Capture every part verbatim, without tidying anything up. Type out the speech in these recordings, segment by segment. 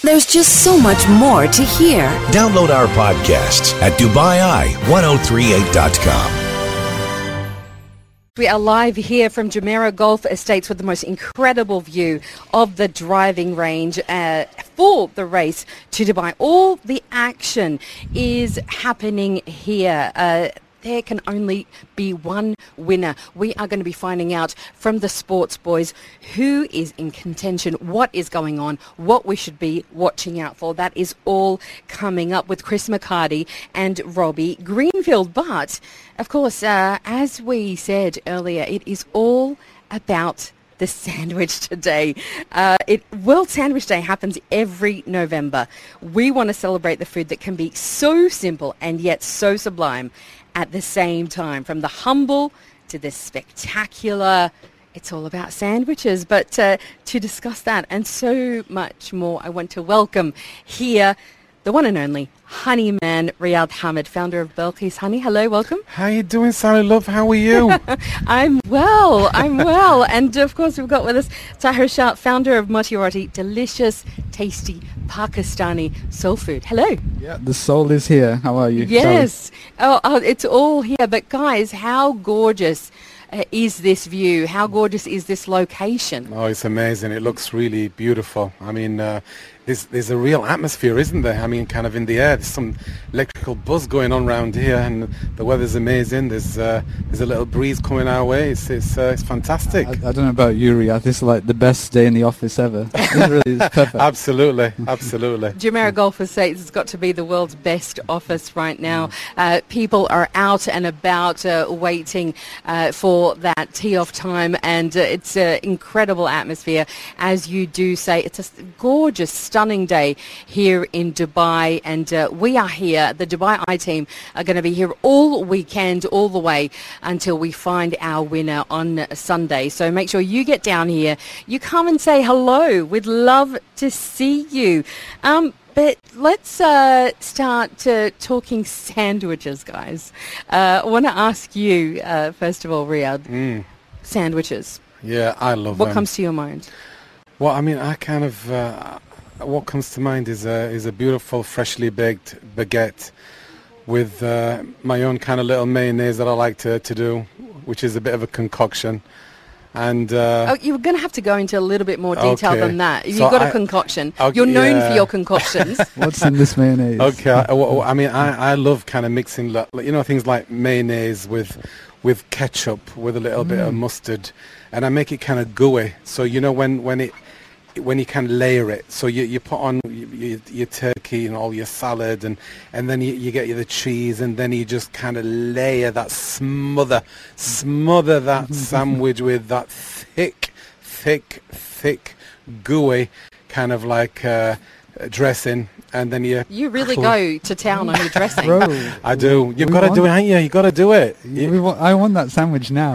There's just so much more to hear. Download our podcasts at Dubai Eye ten thirty-eight dot com. We are live here from Jumeirah Golf Estates with the most incredible view of the driving range uh, for the race to Dubai. All the action is happening here. Uh, there can only be one winner. We are going to be finding out from the sports boys who is in contention, what is going on, what we should be watching out for. That is all coming up with Chris McCarty and Robbie Greenfield. But, of course, uh, as we said earlier, it is all about the sandwich today. Uh, it World Sandwich Day happens every November. We want to celebrate the food that can be so simple and yet so sublime at the same time. From the humble to the spectacular, it's all about sandwiches. But uh, to discuss that and so much more, I want to welcome here the one and only Honey Man, Riyadh Hamid, founder of Belkis Honey. Hello, welcome. How you doing, Sally Love? How are you? I'm well, I'm well. And of course, we've got with us Tahir Shah, founder of Moti Roti, delicious, tasty Pakistani soul food. Hello. Yeah, the soul is here. How are you? Yes. Oh, oh, it's all here. But guys, how gorgeous uh, is this view? How gorgeous is this location? Oh, it's amazing. It looks really beautiful. I mean, uh, there's, there's a real atmosphere, isn't there? I mean, kind of in the air. There's some electrical buzz going on around here, and the weather's amazing. There's uh, there's a little breeze coming our way. It's it's, uh, it's fantastic. I, I don't know about you, Riyadh. This is like the best day in the office ever. It really is perfect. Absolutely, absolutely. Jumeirah Golf Estates has got to be the world's best office right now. Uh, people are out and about uh, waiting uh, for that tee-off time, and uh, it's an incredible atmosphere. As you do say, it's a gorgeous, stunning day here in Dubai, and uh, we are here. The Dubai Eye team are going to be here all weekend, all the way until we find our winner on Sunday. So make sure you get down here. You come and say hello. We'd love to see you. Um, But let's uh, start uh, talking sandwiches, guys. Uh, I want to ask you, uh, first of all, Riyadh, Mm. sandwiches. Yeah, I love What them. comes to your mind? Well, I mean, I kind of, uh, what comes to mind is a, is a beautiful freshly baked baguette with uh, my own kind of little mayonnaise that I like to, to do, which is a bit of a concoction. And uh, Oh, you're going to have to go into a little bit more detail Okay. than that. You've So got a I- concoction. Okay, You're known yeah. for your concoctions. What's in this mayonnaise? Okay, I, well, I mean, I, I love kind of mixing, like, you know, things like mayonnaise with with ketchup, with a little bit of mustard, and I make it kind of gooey. So you know when when it when you kind of layer it, so you, you put on your, your turkey and all your salad, and and then you, you get the cheese, and then you just kind of layer that, smother smother that sandwich with that thick thick thick gooey kind of like uh, dressing, and then you You really cl- go to town on your dressing. Bro, I do. You've we got to do it, want- ain't you? You've got to do it. You- we want, I want that sandwich now.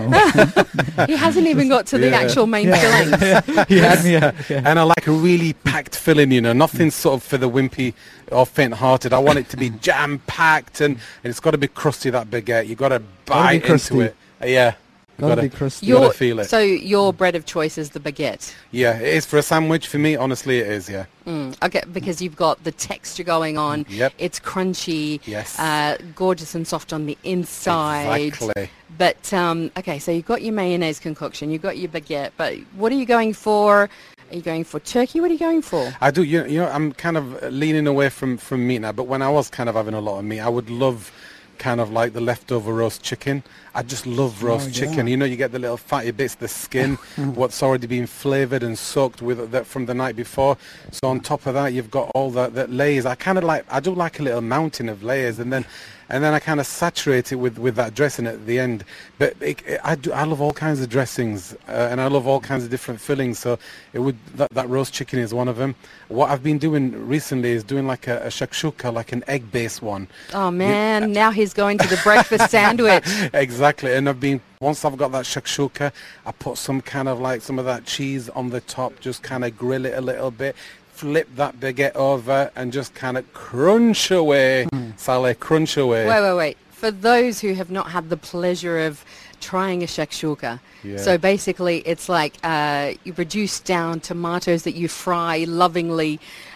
He hasn't even got to the Yeah. actual main Yeah. filling. Yes. yeah, yeah. And I like a really packed filling, you know, nothing sort of for the wimpy or faint-hearted. I want it to be jam-packed, and, and it's got to be crusty, that baguette. You've got to bite into crusty. it. Uh, yeah. You've Gotta gotta- be crusty. You gotta Your- feel it. So your bread of choice is the baguette. Yeah, it is for a sandwich. For me, honestly, it is, yeah. Mm, okay, because you've got the texture going on. Yep. It's crunchy. Yes. Uh, gorgeous and soft on the inside. Exactly. But, um, okay, so you've got your mayonnaise concoction, you've got your baguette, but what are you going for? Are you going for turkey? What are you going for? I do. You, you know, I'm kind of leaning away from, from meat now, but when I was kind of having a lot of meat, I would love kind of like the leftover roast chicken. I just love roast yeah. chicken. You know, you get the little fatty bits, the skin, what's already been flavoured and soaked with that from the night before. So on top of that, you've got all that, that layers. I kind of like, I do like a little mountain of layers, and then and then I kind of saturate it with, with that dressing at the end. But it, it, I do, I love all kinds of dressings, uh, and I love all kinds of different fillings. So it would that, that roast chicken is one of them. What I've been doing recently is doing like a, a shakshuka, like an egg-based one. Oh, man, now he's going to the breakfast sandwich. Exactly, and I've been, once I've got that shakshuka, I put some kind of like some of that cheese on the top, just kind of grill it a little bit, flip that baguette over, and just kind of crunch away, mm. Saleh, crunch away. Wait, wait, wait. For those who have not had the pleasure of trying a shakshuka, Yeah. so basically it's like uh, you reduce down tomatoes that you fry lovingly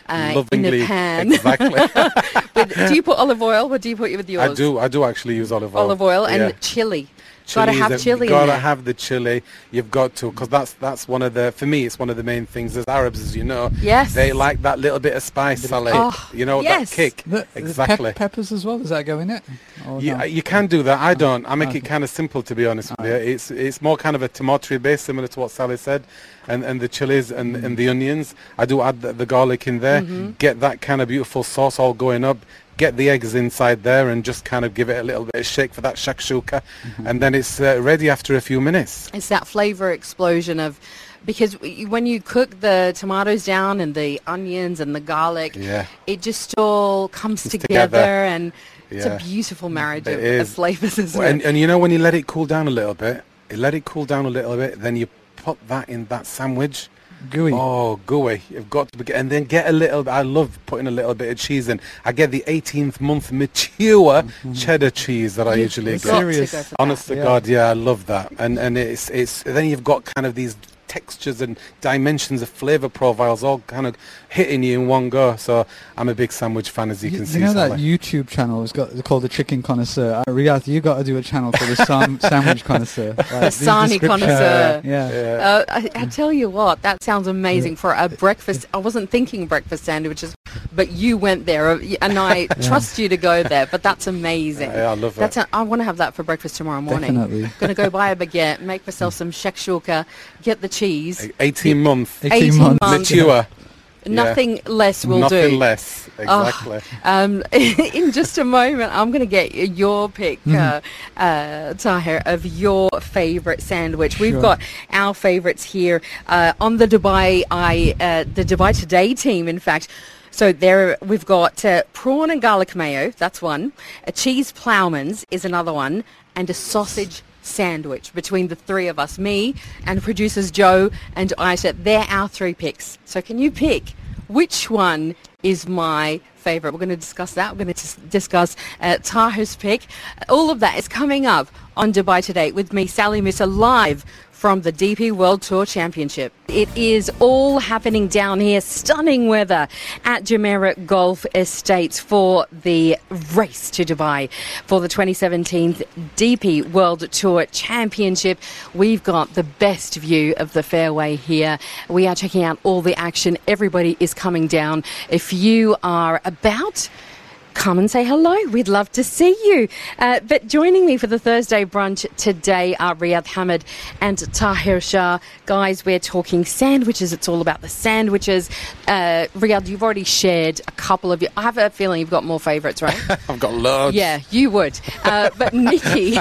uh, Lovingly, in a pan. exactly. With, do you put olive oil? What do you put with yours? I do. I do actually use olive oil. Olive oil and Yeah. chili. Gotta Chilies have and- chili in Gotta there. have the chili. You've got to, because that's that's one of the. For me, it's one of the main things. As Arabs, as you know, Yes. they like that little bit of spice, Saleh. Oh, you know, yes. that kick. The, the exactly. pep- peppers as well. Does that go in it? Or You, no? you can do that. I don't. I make Okay. it kind of simple, to be honest with you. It's it's more kind of a tomato base, similar to what Sally said, and, and the chilies and, and the onions. I do add the, the garlic in there. Mm-hmm. Get that kind of beautiful sauce all going up. Get the eggs inside there and just kind of give it a little bit of shake for that shakshuka, Mm-hmm. and then it's uh, ready after a few minutes. It's that flavor explosion of, because w- when you cook the tomatoes down and the onions and the garlic, Yeah. it just all comes Comes together, together. and it's a Yeah. beautiful marriage It of, of is. flavors, isn't And, it? and you know when you let it cool down a little bit, you let it cool down a little bit, then you put that in that sandwich. Gooey. Oh, gooey. You've got to be, and then get a little, I love putting a little bit of cheese in. I get the eighteenth month mature cheddar cheese that I You've usually got get. to Serious. go for that. Honest to Yeah. God, yeah, I love that. And and it's it's then you've got kind of these textures and dimensions of flavour profiles all kind of hitting you in one go. So I'm a big sandwich fan, as you, You, can you see. know that Saleh. YouTube channel is got called the Chicken Connoisseur. Uh, Riyadh, you got to do a channel called the Sam- Sandwich Connoisseur. Like, The these Sani descriptions- Connoisseur. Yeah. Yeah. Uh, I, I tell you what, that sounds amazing for a breakfast. I wasn't thinking breakfast sandwiches, but you went there, uh, y- and I trust you to go there. But that's amazing. Yeah, I love That's it. a, I want to have that for breakfast tomorrow morning. Definitely. Going to go buy a baguette, make myself some shakshuka, get the cheese. eighteen month eighteen months. mature. Nothing less will Nothing do. less. Exactly. Um, in just a moment, I'm going to get y- your pick, uh, uh, Tahir, of your favourite sandwich. We've Sure. got our favourites here uh, on the Dubai I, uh, the Dubai Today team, in fact. So there we've got uh, prawn and garlic mayo, that's one. A cheese ploughman's is another one. And a sausage sandwich between the three of us, me and producers Joe and Aisha. They're our three picks. So can you pick which one is my favourite? We're going to discuss that. We're going to dis- discuss uh, Tahir's pick. All of that is coming up on Dubai Today with me, Sally Musa, live from the D P World Tour Championship. It is all happening down here. Stunning weather at Jumeirah Golf Estates for the race to Dubai for the twenty seventeen D P World Tour Championship. We've got the best view of the fairway here. We are checking out all the action. Everybody is coming down. If you are about, come and say hello. We'd love to see you. Uh, but joining me for the Thursday brunch today are Riyadh Hamid and Tahir Shah. Guys, we're talking sandwiches. It's all about the sandwiches. Uh, Riyadh, you've already shared a couple of you. I have a feeling you've got more favourites, right? I've got loads. Yeah, you would. Uh, but Nikki,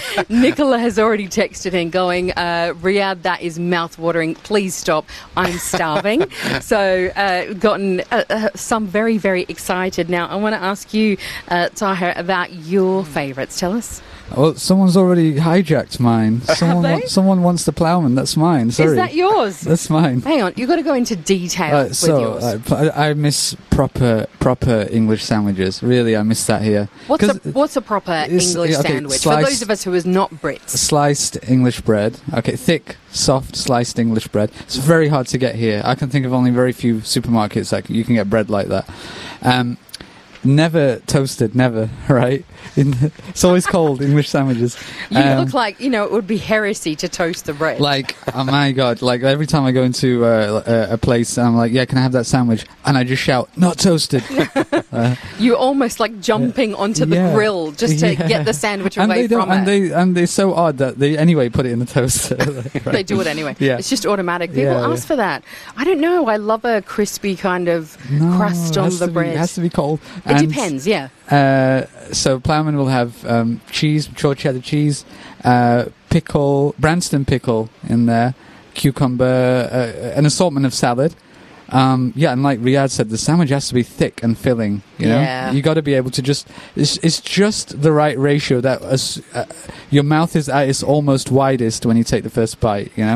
Nicola has already texted in going, uh, Riyadh, that is mouth-watering. Please stop. I'm starving. So uh, gotten uh, uh, some very, very excited. Now, I want to ask you, uh, Tahir, about your favourites. Tell us. Well, someone's already hijacked mine. Someone, they? wa- someone wants the ploughman. That's mine. Sorry. Is that yours? That's mine. Hang on, you've got to go into detail Uh, with so yours. uh, pl- I I miss proper proper English sandwiches. Really, I miss that here. what's, a, 'Cause what's a proper it's- English okay, sandwich? For sliced- those of us who is not Brits. Sliced English bread. Okay, thick, soft, sliced English bread. It's very hard to get here. I can think of only very few supermarkets that you can get bread like that. Um, never toasted, never, right? In the, it's always cold, English sandwiches. You Um, look like, you know, it would be heresy to toast the bread. Like, oh my god, like every time I go into uh, a, a place, I'm like, yeah, can I have that sandwich? And I just shout, not toasted. uh, You're almost like jumping onto the yeah. grill just to Yeah. get the sandwich and away they don't, from and it. they and they're so odd that they anyway put it in the toaster. Like, right. They do it anyway. Yeah. It's just automatic. People Yeah, ask yeah. for that. I don't know. I love a crispy kind of No, crust it on has the to be- bread. It has to be cold. It And, depends, yeah. Uh, so Ploughman will have um, cheese, mature cheddar cheese, uh, pickle, Branston pickle in there, cucumber, uh, an assortment of salad. Um, yeah, and like Riyadh said, the sandwich has to be thick and filling. You know, Yeah. you got to be able to just. It's, it's just the right ratio that as, uh, your mouth is at its almost widest when you take the first bite. You know,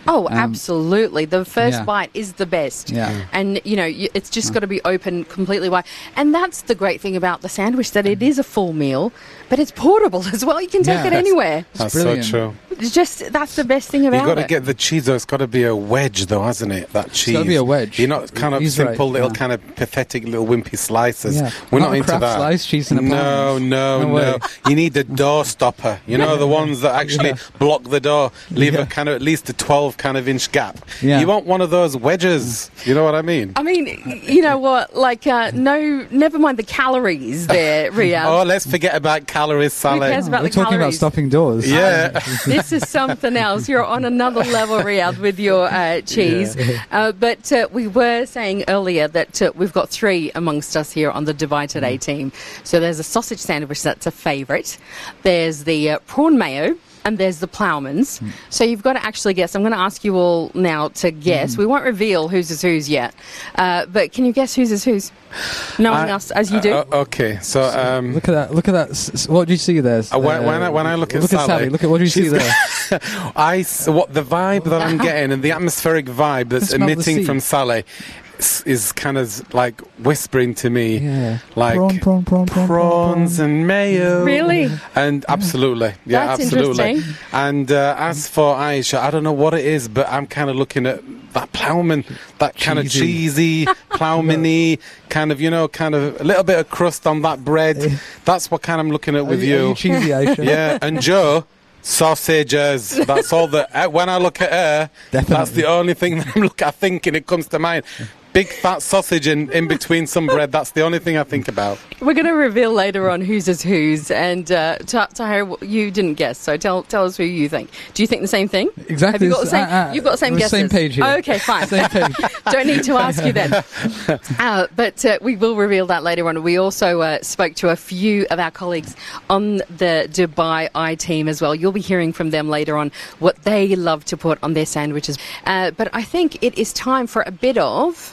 Oh, Um, absolutely. The first yeah. bite is the best. Yeah. And, you know, you, it's just got to be open completely wide. And that's the great thing about the sandwich, that it is a full meal, but it's portable as well. You can take Yeah. it anywhere. That's brilliant. so true. It's just, that's the best thing about You've got to it. get the cheese, though. It's got to be a wedge, though, hasn't it? That cheese. gotta be a wedge. You're not kind of He's simple right, little, yeah. kind of pathetic little wimpy slices. Yeah. We're Not not, a into Kraft that. slice, cheese in a no, pound. no, No no, way. You need the door stopper. You know, the ones that actually Yeah. block the door, leave Yeah. a kind of at least a twelve kind of inch gap. Yeah. You want one of those wedges. You know what I mean? I mean, you know what? Like, uh, no, never mind the calories there, Riyadh. Oh, let's forget about calories, Saleh. cares about We're the talking about calories? stopping doors. Yeah. This is something else. You're on another level, Riyadh, with your uh, cheese. Uh, but uh, we were saying earlier that uh, we've got three amongst us here on the Dubai Today team. So there's a sausage sandwich that's a favourite. There's the uh, prawn mayo. And there's the Ploughman's. Mm. So you've got to actually guess. I'm going to ask you all now to guess. Mm. We won't reveal whose is whose yet. Uh, but can you guess whose is whose? Knowing I, us as you do. Uh, okay, so um, Look at that! Look at that! S- s- What do you see there? Uh, when, when, I, when I look at look Sally, at Sally. Look at what do you see she's there? got- I s- what the vibe that I'm getting and the atmospheric vibe that's Smell the emitting sea. from Sally is, is kind of like whispering to me, Yeah. like Prawn, prawn, prawn, prawn, prawns prawn. and mayo. Really? And absolutely, yeah, That's absolutely. interesting. And uh, as for Aisha, I don't know what it is, but I'm kind of looking at that ploughman, that kind of Cheesy. cheesy, ploughamany, kind of, you know, kind of a little bit of crust on that bread. That's what kind of I'm looking at with Are you. Are you cheesy, Aisha? Yeah, and Joe, sausages. That's all that. Uh, when I look at her, Definitely. that's the only thing that I'm look. I think, and it comes to mind. Big fat sausage in, in between some bread. That's the only thing I think about. We're going to reveal later on whose is whose. And uh, Ta- Tahir, you didn't guess, so tell tell us who you think. Do you think the same thing? Exactly. Have you got the same? Uh, uh, you've got the same we're guesses. same page here. Oh, okay, fine. Same page. Don't need to ask you then. Uh, but uh, we will reveal that later on. We also uh, spoke to a few of our colleagues on the Dubai Eye team as well. You'll be hearing from them later on what they love to put on their sandwiches. Uh, but I think it is time for a bit of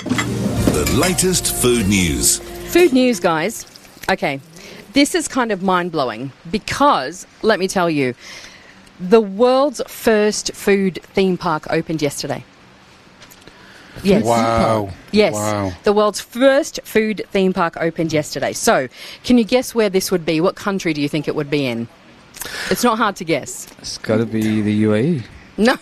The latest food news. food news, guys. Okay, this is kind of mind-blowing because, let me tell you, the world's first food theme park opened yesterday. Yes. Wow. Yes. Wow. The world's first food theme park opened yesterday. So, can you guess where this would be? What country do you think it would be in? It's not hard to guess. It's got to be the U A E. No,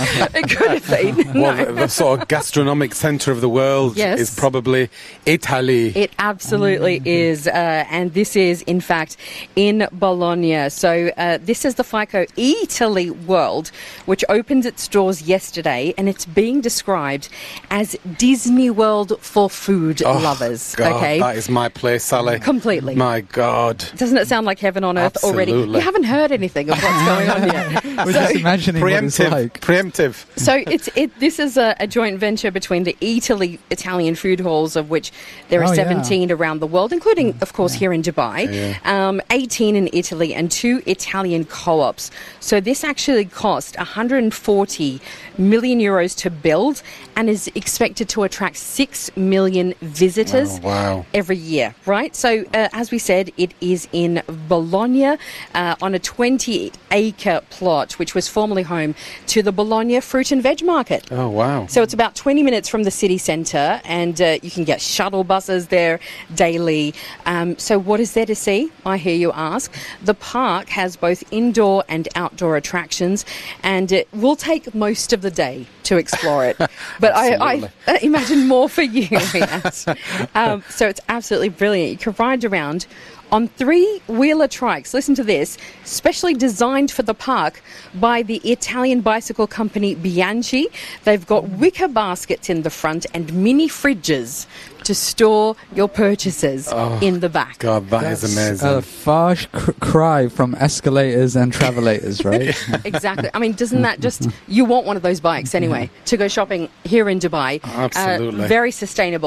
it could have been. Well, No. the, the sort of gastronomic centre of the world Yes. is probably Italy. It absolutely is, uh, and this is, in fact, in Bologna. So uh, this is the FICO Italy World, which opened its doors yesterday, and it's being described as Disney World for food Oh, lovers. God, okay, that is my place, Sally. completely. My God. Doesn't it sound like heaven on earth already? Absolutely. You haven't heard anything of what's going on yet. We're just imagining what it's Preemptive. like. Preemptive. So it's it. This is a, a joint venture between the Italy Italian food halls, of which there are Oh, yeah. seventeen around the world, including, of course, here in Dubai. Um, eighteen in Italy and two Italian co-ops. So this actually cost one hundred forty million euros to build, and is expected to attract six million visitors Oh, wow. every year. Right. So uh, as we said, it is in Bologna uh, on a twenty-acre plot, which was formerly home to the Bologna Fruit and Veg Market. Oh, wow. So it's about twenty minutes from the city centre, and uh, you can get shuttle buses there daily. Um, so what is there to see, I hear you ask? The park has both indoor and outdoor attractions, and it will take most of the day to explore it. But I, I Absolutely. uh, imagine more for you, Riyadh. um, So it's absolutely brilliant. You can ride around on three-wheeler trikes, listen to this, specially designed for the park by the Italian bicycle company Bianchi. They've got wicker baskets in the front and mini fridges to store your purchases in the back. God, that is amazing. A far sh- cr- cry from escalators and travelators, right? Exactly. I mean, doesn't that just... You want one of those bikes anyway to go shopping here in Dubai. Absolutely. Uh, very sustainable.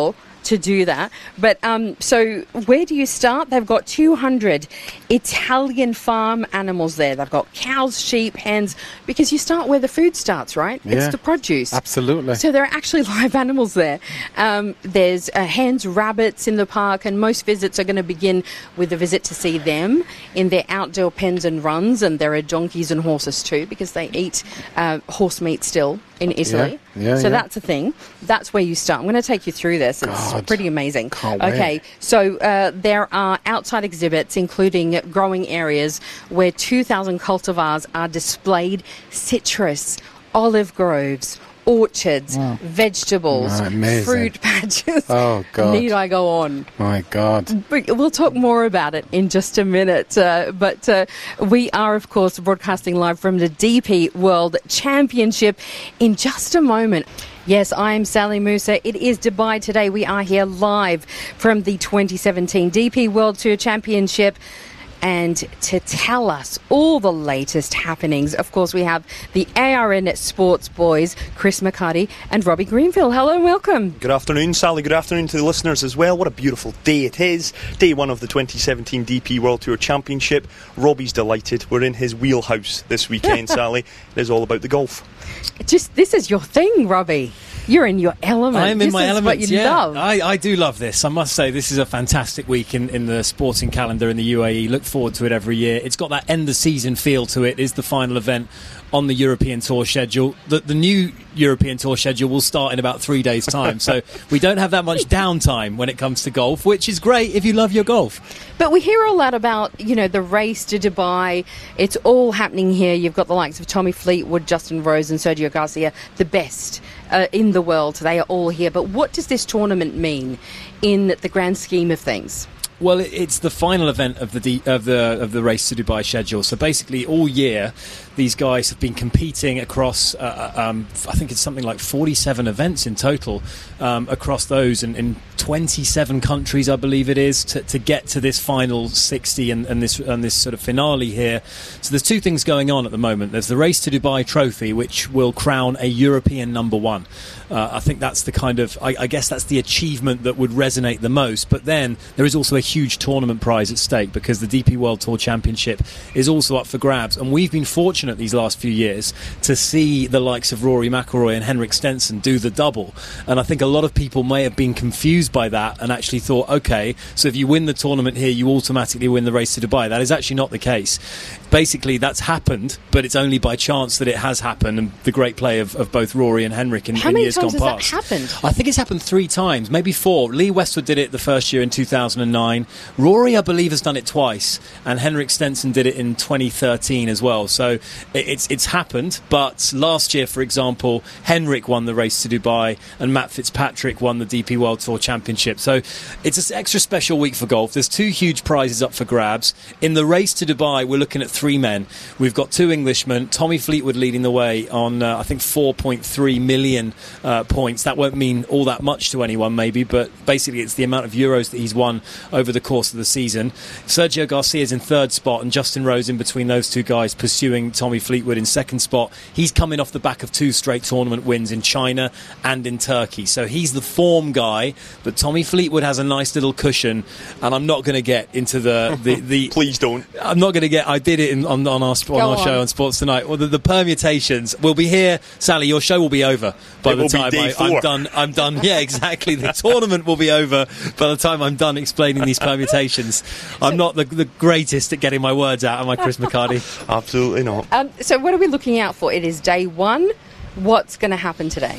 to do that. But um, so where do you start? They've got two hundred Italian farm animals there. They've got cows, sheep, hens, because you start where the food starts, right? Yeah, it's the produce. Absolutely. So there are actually live animals there. Um, there's uh, hens, rabbits in the park, and most visits are going to begin with a visit to see them in their outdoor pens and runs. And there are donkeys and horses too, because they eat uh, horse meat still in Italy. Yeah, yeah, so yeah. that's a thing. That's where you start. I'm going to take you through this. It's God, pretty amazing. can't Okay, wait. so uh, there are outside exhibits, including growing areas where two thousand cultivars are displayed, citrus, olive groves, orchards, Wow. vegetables, Wow, amazing. fruit patches. Oh, God. Need I go on? My God. But we'll talk more about it in just a minute. Uh, but uh, we are, of course, broadcasting live from the D P World Championship in just a moment. Yes, I'm Sally Musa. It is Dubai today. We are here live from the twenty seventeen D P World Tour Championship. And to tell us all the latest happenings, of course, we have the A R N Sports boys, Chris McCarty and Robbie Greenfield. Hello and welcome. Good afternoon, Sally. Good afternoon to the listeners as well. What a beautiful day it is. Day one of the twenty seventeen D P World Tour Championship. Robbie's delighted. We're in his wheelhouse this weekend, Sally. It is all about the golf. Just this is your thing, Robbie. You're in your element. I'm in this my is element. What you yeah, love. I, I do love this. I must say, this is a fantastic week in, in the sporting calendar in the U A E. Look forward to it every year. It's got that end of season feel to it. It's the final event on the European Tour schedule. The, the new European Tour schedule will start in about three days' time, so we don't have that much downtime when it comes to golf, which is great if you love your golf. But we hear a lot about, you know, the race to Dubai. It's all happening here. You've got the likes of Tommy Fleetwood, Justin Rose and Sergio Garcia, the best uh, in the world. They are all here. But what does this tournament mean in the grand scheme of things? Well, it's the final event of the D- of the of the Race to Dubai schedule. So basically, all year, these guys have been competing across. Uh, um, I think it's something like forty-seven events in total um, across those, and in twenty-seven countries, I believe it is, to, to get to this final sixty and, and this and this sort of finale here. So there's two things going on at the moment. There's the Race to Dubai trophy, which will crown a European number one. Uh, I think that's the kind of, I, I guess that's the achievement that would resonate the most. But then there is also a huge tournament prize at stake, because the D P World Tour Championship is also up for grabs. And we've been fortunate these last few years to see the likes of Rory McIlroy and Henrik Stenson do the double. And I think a lot of people may have been confused by that and actually thought, okay, so if you win the tournament here, you automatically win the Race to Dubai. That is actually not the case. Basically, that's happened, but it's only by chance that it has happened, and the great play of, of both Rory and Henrik in, How in many years times gone has past. that happened? I think it's happened three times, maybe four. Lee Westwood did it the first year in two thousand nine. Rory, I believe, has done it twice, and Henrik Stenson did it in twenty thirteen as well. So it, it's it's happened. But last year, for example, Henrik won the Race to Dubai, and Matt Fitzpatrick won the D P World Tour Championship. So it's an extra special week for golf. There's two huge prizes up for grabs. In the Race to Dubai, we're looking at three men. We've got two Englishmen. Tommy Fleetwood leading the way on, uh, I think, four point three million uh, points. That won't mean all that much to anyone, maybe, but basically it's the amount of Euros that he's won over the course of the season. Sergio Garcia is in third spot, and Justin Rose in between those two guys, pursuing Tommy Fleetwood in second spot. He's coming off the back of two straight tournament wins in China and in Turkey, so he's the form guy. But Tommy Fleetwood has a nice little cushion, and I'm not going to get into the the, the Please don't. I'm not going to get. I did it in, on, on our, on our on. show on Sports Tonight. Well, the, the permutations will be here, Sally. Your show will be over by It the will be time day I, four. I'm done. I'm done. Yeah, exactly. The tournament will be over by the time I'm done explaining these permutations. I'm not the, the greatest at getting my words out, am I, Chris McCarty? Absolutely not. Um, so what are we looking out for? It is day one. What's going to happen today?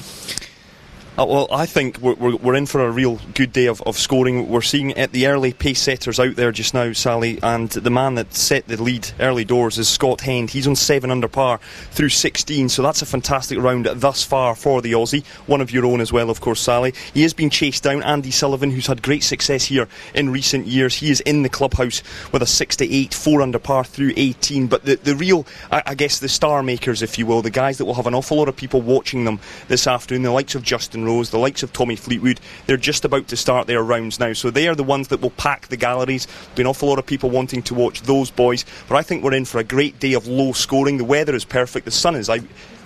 Uh, well, I think we're, we're, we're in for a real good day of, of scoring. We're seeing at the early pace setters out there just now, Sally, and the man that set the lead early doors is Scott Hend. He's on seven under par through sixteen, so that's a fantastic round thus far for the Aussie. One of your own as well, of course, Sally. He has been chased down. Andy Sullivan, who's had great success here in recent years, he is in the clubhouse with a six to eight, four under par through eighteen. But the, the real, I, I guess, the star makers, if you will, the guys that will have an awful lot of people watching them this afternoon, the likes of Justin Rose, the likes of Tommy Fleetwood, they're just about to start their rounds now, so they are the ones that will pack the galleries. There'll be an awful lot of people wanting to watch those boys, but I think we're in for a great day of low scoring. The weather is perfect, the sun is out,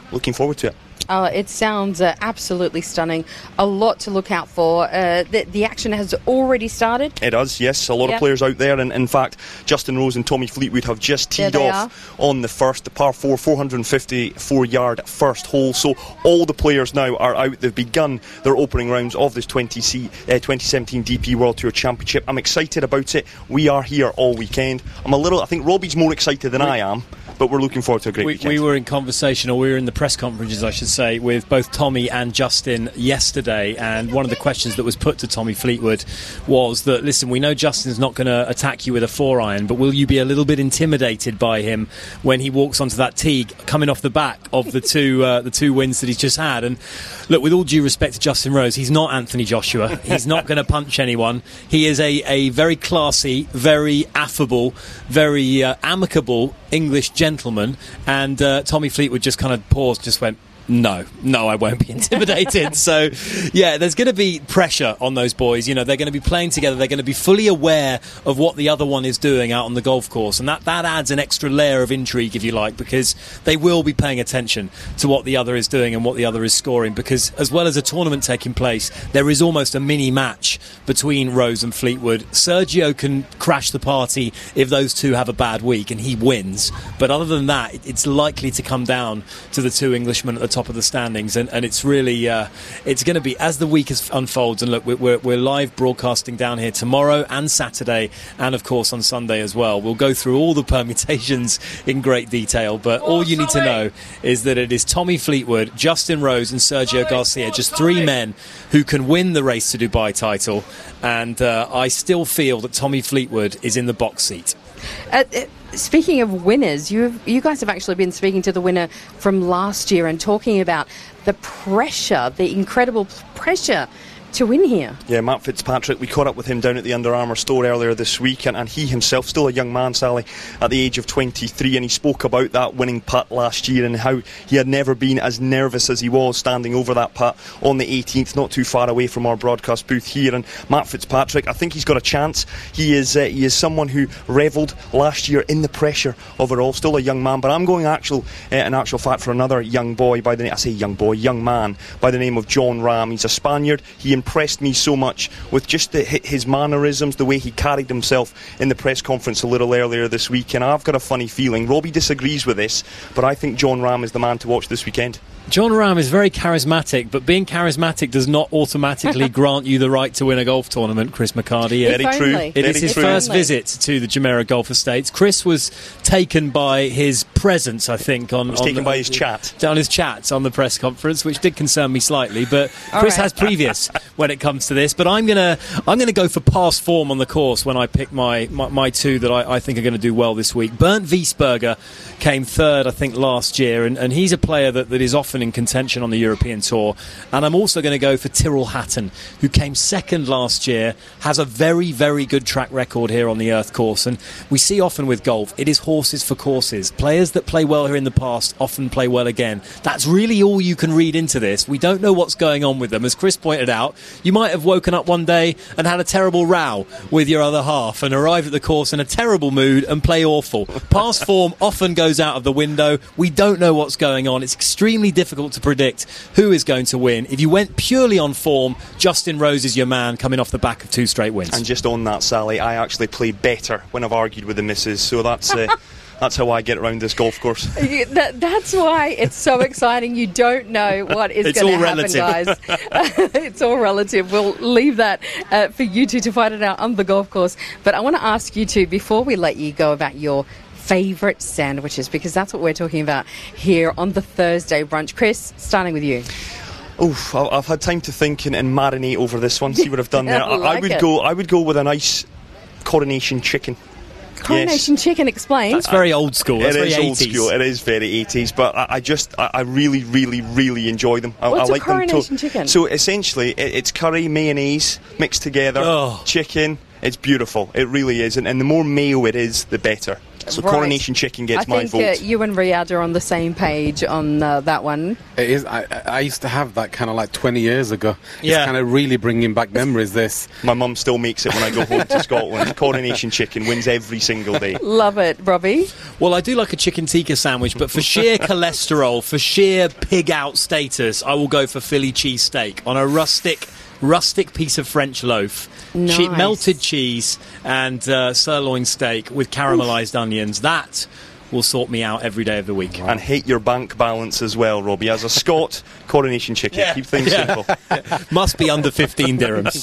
looking forward to it. Oh, it sounds uh, absolutely stunning. A lot to look out for. Uh, the, the action has already started. It does, yes. A lot Yeah. of players out there. And in fact, Justin Rose and Tommy Fleetwood have just There teed they off on the first, the par four, four hundred fifty-four yard first hole. So all the players now are out. They've begun their opening rounds of this twenty seventeen D P World Tour Championship. I'm excited about it. We are here all weekend. I'm a little, I think Robbie's more excited than I am. But we're looking forward to a great we, weekend. we were in conversation, or we were in the press conferences, I should say, with both Tommy and Justin yesterday, and one of the questions that was put to Tommy Fleetwood was that, listen, we know Justin's not going to attack you with a four iron, but will you be a little bit intimidated by him when he walks onto that tee coming off the back of the two uh, the two wins that he's just had? And look, with all due respect to Justin Rose, he's not Anthony Joshua. He's not going to punch anyone. He is a, a very classy, very affable, very uh, amicable English gentleman, and uh, Tommy Fleetwood just kind of paused, just went, No, no, I won't be intimidated. So, yeah, there's going to be pressure on those boys. You know, they're going to be playing together. They're going to be fully aware of what the other one is doing out on the golf course. And that, that adds an extra layer of intrigue, if you like, because they will be paying attention to what the other is doing and what the other is scoring. Because as well as a tournament taking place, there is almost a mini match between Rose and Fleetwood. Sergio can crash the party if those two have a bad week and he wins. But other than that, it's likely to come down to the two Englishmen at the top of the standings, and, and it's really uh, it's going to be, as the week is, unfolds, and look, we're, we're live broadcasting down here tomorrow and Saturday, and of course on Sunday as well. We'll go through all the permutations in great detail, but all you need to know is that it is Tommy Fleetwood, Justin Rose and Sergio Garcia, just three men who can win the Race to Dubai title, and uh, I still feel that Tommy Fleetwood is in the box seat. Uh, uh, speaking of winners, you have, you guys have actually been speaking to the winner from last year and talking about the pressure, the incredible pressure to win here. Yeah, Matt Fitzpatrick, we caught up with him down at the Under Armour store earlier this week, and, and he himself, still a young man, Sally, at the age of twenty-three, and he spoke about that winning putt last year and how he had never been as nervous as he was standing over that putt on the eighteenth, not too far away from our broadcast booth here. And Matt Fitzpatrick, I think he's got a chance. He is uh, he is someone who revelled last year in the pressure of it all, still a young man, but I'm going actual, uh, in actual fact for another young boy by the name, I say young boy, young man, by the name of Jon Rahm. He's a Spaniard. He impressed me so much with just the, his mannerisms, the way he carried himself in the press conference a little earlier this week, and I've got a funny feeling, Robbie disagrees with this, but I think Jon Rahm is the man to watch this weekend. Jon Rahm is very charismatic, but being charismatic does not automatically grant you the right to win a golf tournament, Chris McCarty. If Very true. only. It is Very his true. first Only. visit to the Jumeirah Golf Estates. Chris was taken by his presence, I think, on, was on taken the, by his chat. on his chats on the press conference, which did concern me slightly. But All Chris right. has previous when it comes to this. But I'm gonna I'm gonna go for past form on the course when I pick my my, my two that I, I think are going to do well this week. Bernd Wiesberger came third, I think, last year, and, and he's a player that, that is often in contention on the European Tour. And I'm also going to go for Tyrrell Hatton, who came second last year, has a very, very good track record here on the Earth course. And we see often with golf, it is horses for courses. Players that play well here in the past often play well again. That's really all you can read into this. We don't know what's going on with them. As Chris pointed out, you might have woken up one day and had a terrible row with your other half and arrived at the course in a terrible mood and play awful. Past form often goes out of the window. We don't know what's going on. It's extremely difficult to predict who is going to win. If you went purely on form, Justin Rose is your man coming off the back of two straight wins. And just on that, Sally, I actually play better when I've argued with the missus, so that's uh, that's how I get around this golf course. You- that, that's why it's so exciting. You don't know what is It's going to all happen, guys. It's all relative. We'll leave that uh, for you two to fight it out on the golf course. But I want to ask you two, before we let you go, about your favourite sandwiches, because that's what we're talking about here on the Thursday brunch. Chris, starting with you. Oof, I- I've had time to think and, and marinate over this one, see what I've done there. I I, I like would it. go I would go with a nice coronation chicken. Coronation chicken, explain. That's very old school. That's It very is old eighties. school. It is very eighties, but I, I just, I, I really, really, really enjoy them. I, What's I a like coronation them to- chicken? So essentially, it, it's curry, mayonnaise mixed together, Oh. chicken. It's beautiful. It really is, and, and the more mayo it is, the better. So Right. Coronation Chicken gets I my think vote. uh, you and Riyadh are on the same page on uh, that one. It is. I, I used to have that kind of like twenty years ago. Yeah. It's kind of really bringing back memories. This. My mum still makes it when I go home to Scotland. Coronation Chicken wins every single day. Love it, Robbie. Well, I do like a chicken tikka sandwich, but for sheer cholesterol, for sheer pig out status, I will go for Philly cheesesteak on a rustic, rustic piece of French loaf. Nice. Che- melted cheese and uh, sirloin steak with caramelised onions. That will sort me out every day of the week. And hate your bank balance as well, Robbie. As a Scot, Coronation Chicken. Yeah. Keep things Yeah. simple. Must be under fifteen dirhams.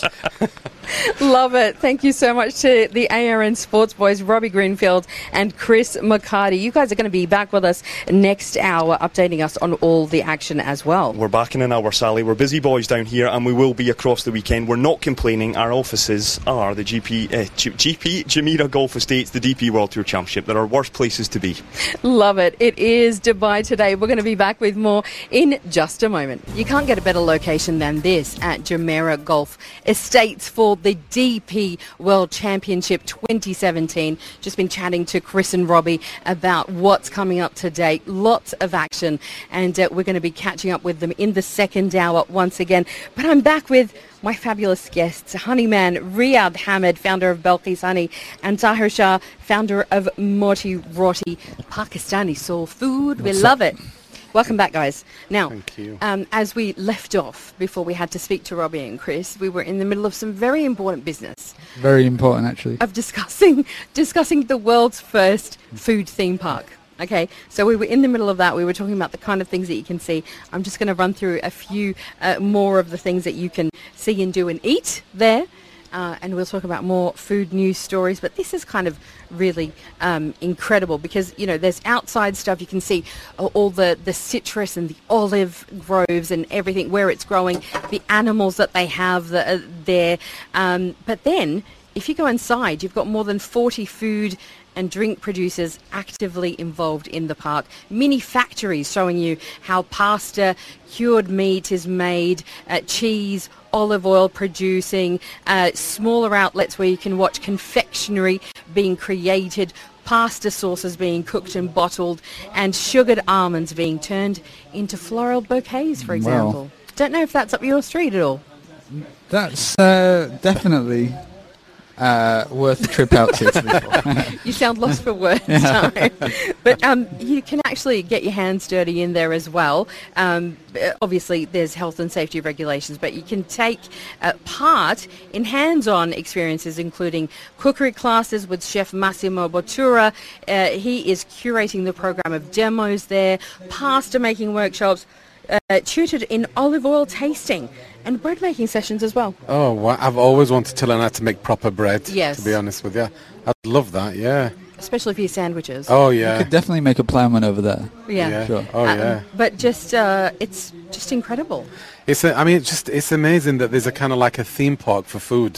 Love it. Thank you so much to the A R N Sports Boys, Robbie Greenfield and Chris McCarty. You guys are going to be back with us next hour, updating us on all the action as well. We're back in an hour, Sally. We're busy boys down here, and we will be across the weekend. We're not complaining. Our offices are the G P, uh, G- GP Jumeirah Golf Estates, the D P World Tour Championship. There are worse places to be. Love it. It is Dubai today. We're going to be back with more in just a moment. You can't get a better location than this at Jumeirah Golf Estates for the D P World Championship twenty seventeen. Just been chatting to Chris and Robbie about what's coming up today. Lots of action, and uh, we're going to be catching up with them in the second hour once again. But I'm back with my fabulous guests, Honeyman Riyadh Hamid, founder of Balqis Honey, and Tahir Shah, founder of Moti Roti, Pakistani soul food. We What's love up? it. Welcome back, guys. Now, Thank you. Um, as we left off before we had to speak to Robbie and Chris, we were in the middle of some very important business Very important, actually. of discussing discussing the world's first food theme park. Okay, so we were in the middle of that. We were talking about the kind of things that you can see. I'm just going to run through a few uh, more of the things that you can see and do and eat there. Uh, and we'll talk about more food news stories. But this is kind of really um, incredible because, you know, there's outside stuff. You can see uh, all the, the citrus and the olive groves and everything, where it's growing, the animals that they have that are there. Um, but then if you go inside, you've got more than forty food and drink producers actively involved in the park. Mini factories showing you how pasta, cured meat is made, uh, cheese, olive oil producing, uh, smaller outlets where you can watch confectionery being created, pasta sauces being cooked and bottled, and sugared almonds being turned into floral bouquets, for example. Wow. Don't know if that's up your street at all. That's uh, definitely uh, worth a trip out to. to be fair. You sound lost for words, Taro. But um, you can actually get your hands dirty in there as well. Um, obviously, there's health and safety regulations, but you can take uh, part in hands-on experiences, including cookery classes with Chef Massimo Bottura. Uh, he is curating the program of demos there, pasta making workshops, uh, tutored in olive oil tasting, and bread making sessions as well. Oh, wow. I've always wanted to learn how to make proper bread. Yes. To be honest with you, I'd love that. Yeah. Especially for your sandwiches. Oh, You yeah. could definitely make a ploughman over there. yeah. Yeah. Sure. Oh, Um, yeah. But just, uh, it's just incredible. It's. A, I mean, it's just it's amazing that there's a kind of like a theme park for food.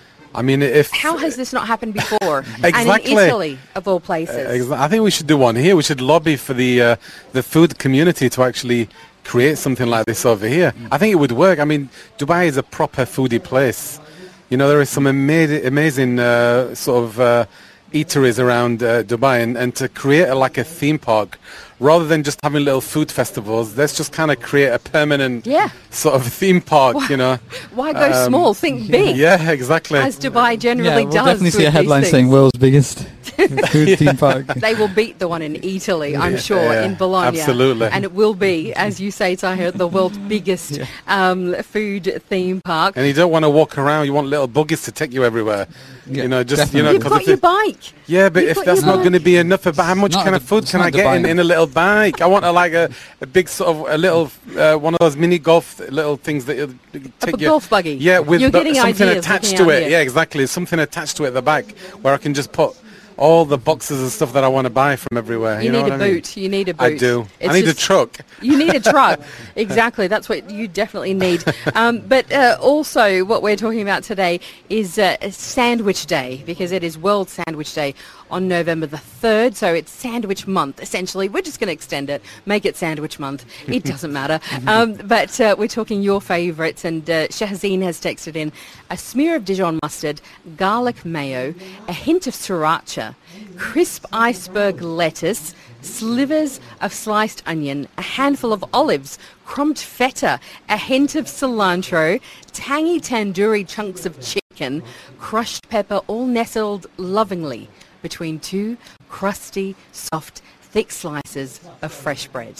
I mean, if How has this not happened before? And Exactly. in Italy, of all places. Exa- I think we should do one here. We should lobby for the uh, the food community to actually create something like this over here. I think it would work. I mean, Dubai is a proper foodie place. You know, there is some ama- amazing uh, sort of uh, eateries around uh, Dubai, and, and to create a, like a theme park, rather than just having little food festivals, let's just kind of create a permanent Yeah. sort of theme park, Why- you know. Why go Um, small? Think big. Yeah, exactly. As Dubai Yeah, generally we'll does. definitely see with a these headline things. saying world's biggest food theme park. They will beat the one in Italy, I'm Yeah, sure, yeah, in Bologna. absolutely. And it will be, as you say, Tahir, the world's biggest um, food theme park. And you don't want to walk around. You want little buggies to take you everywhere. Yeah, you know, just definitely. you know, You've 'cause got if your it- bike. Yeah, but You've if got that's your not bike. going to be enough, about how much not kind the- of food it's can not I get Dubai in, now. in a little bike? I want a, like a, a big sort of a little uh, one of those mini golf little things that you take A your golf buggy. Yeah, with You're the- getting something ideas attached looking to out it. here. Yeah, exactly. Something attached to it at the back where I can just put all the boxes and stuff that I want to buy from everywhere. You, You, know need what a I mean? boot. You need a boot. I do. It's I need just- a truck. You need a truck. Exactly. That's what you definitely need. Um, but uh, also what we're talking about today is uh, Sandwich Day, because it is World Sandwich Day on November the third. So it's Sandwich Month, essentially. We're just going to extend it, make it Sandwich Month. It doesn't matter. Um, but uh, we're talking your favourites. And uh, Shahzeen has texted in a smear of Dijon mustard, garlic mayo, a hint of sriracha, pizza, crisp iceberg lettuce, slivers of sliced onion, a handful of olives, crumbed feta, a hint of cilantro, tangy tandoori chunks of chicken, crushed pepper, all nestled lovingly between two crusty, soft, thick slices of fresh bread.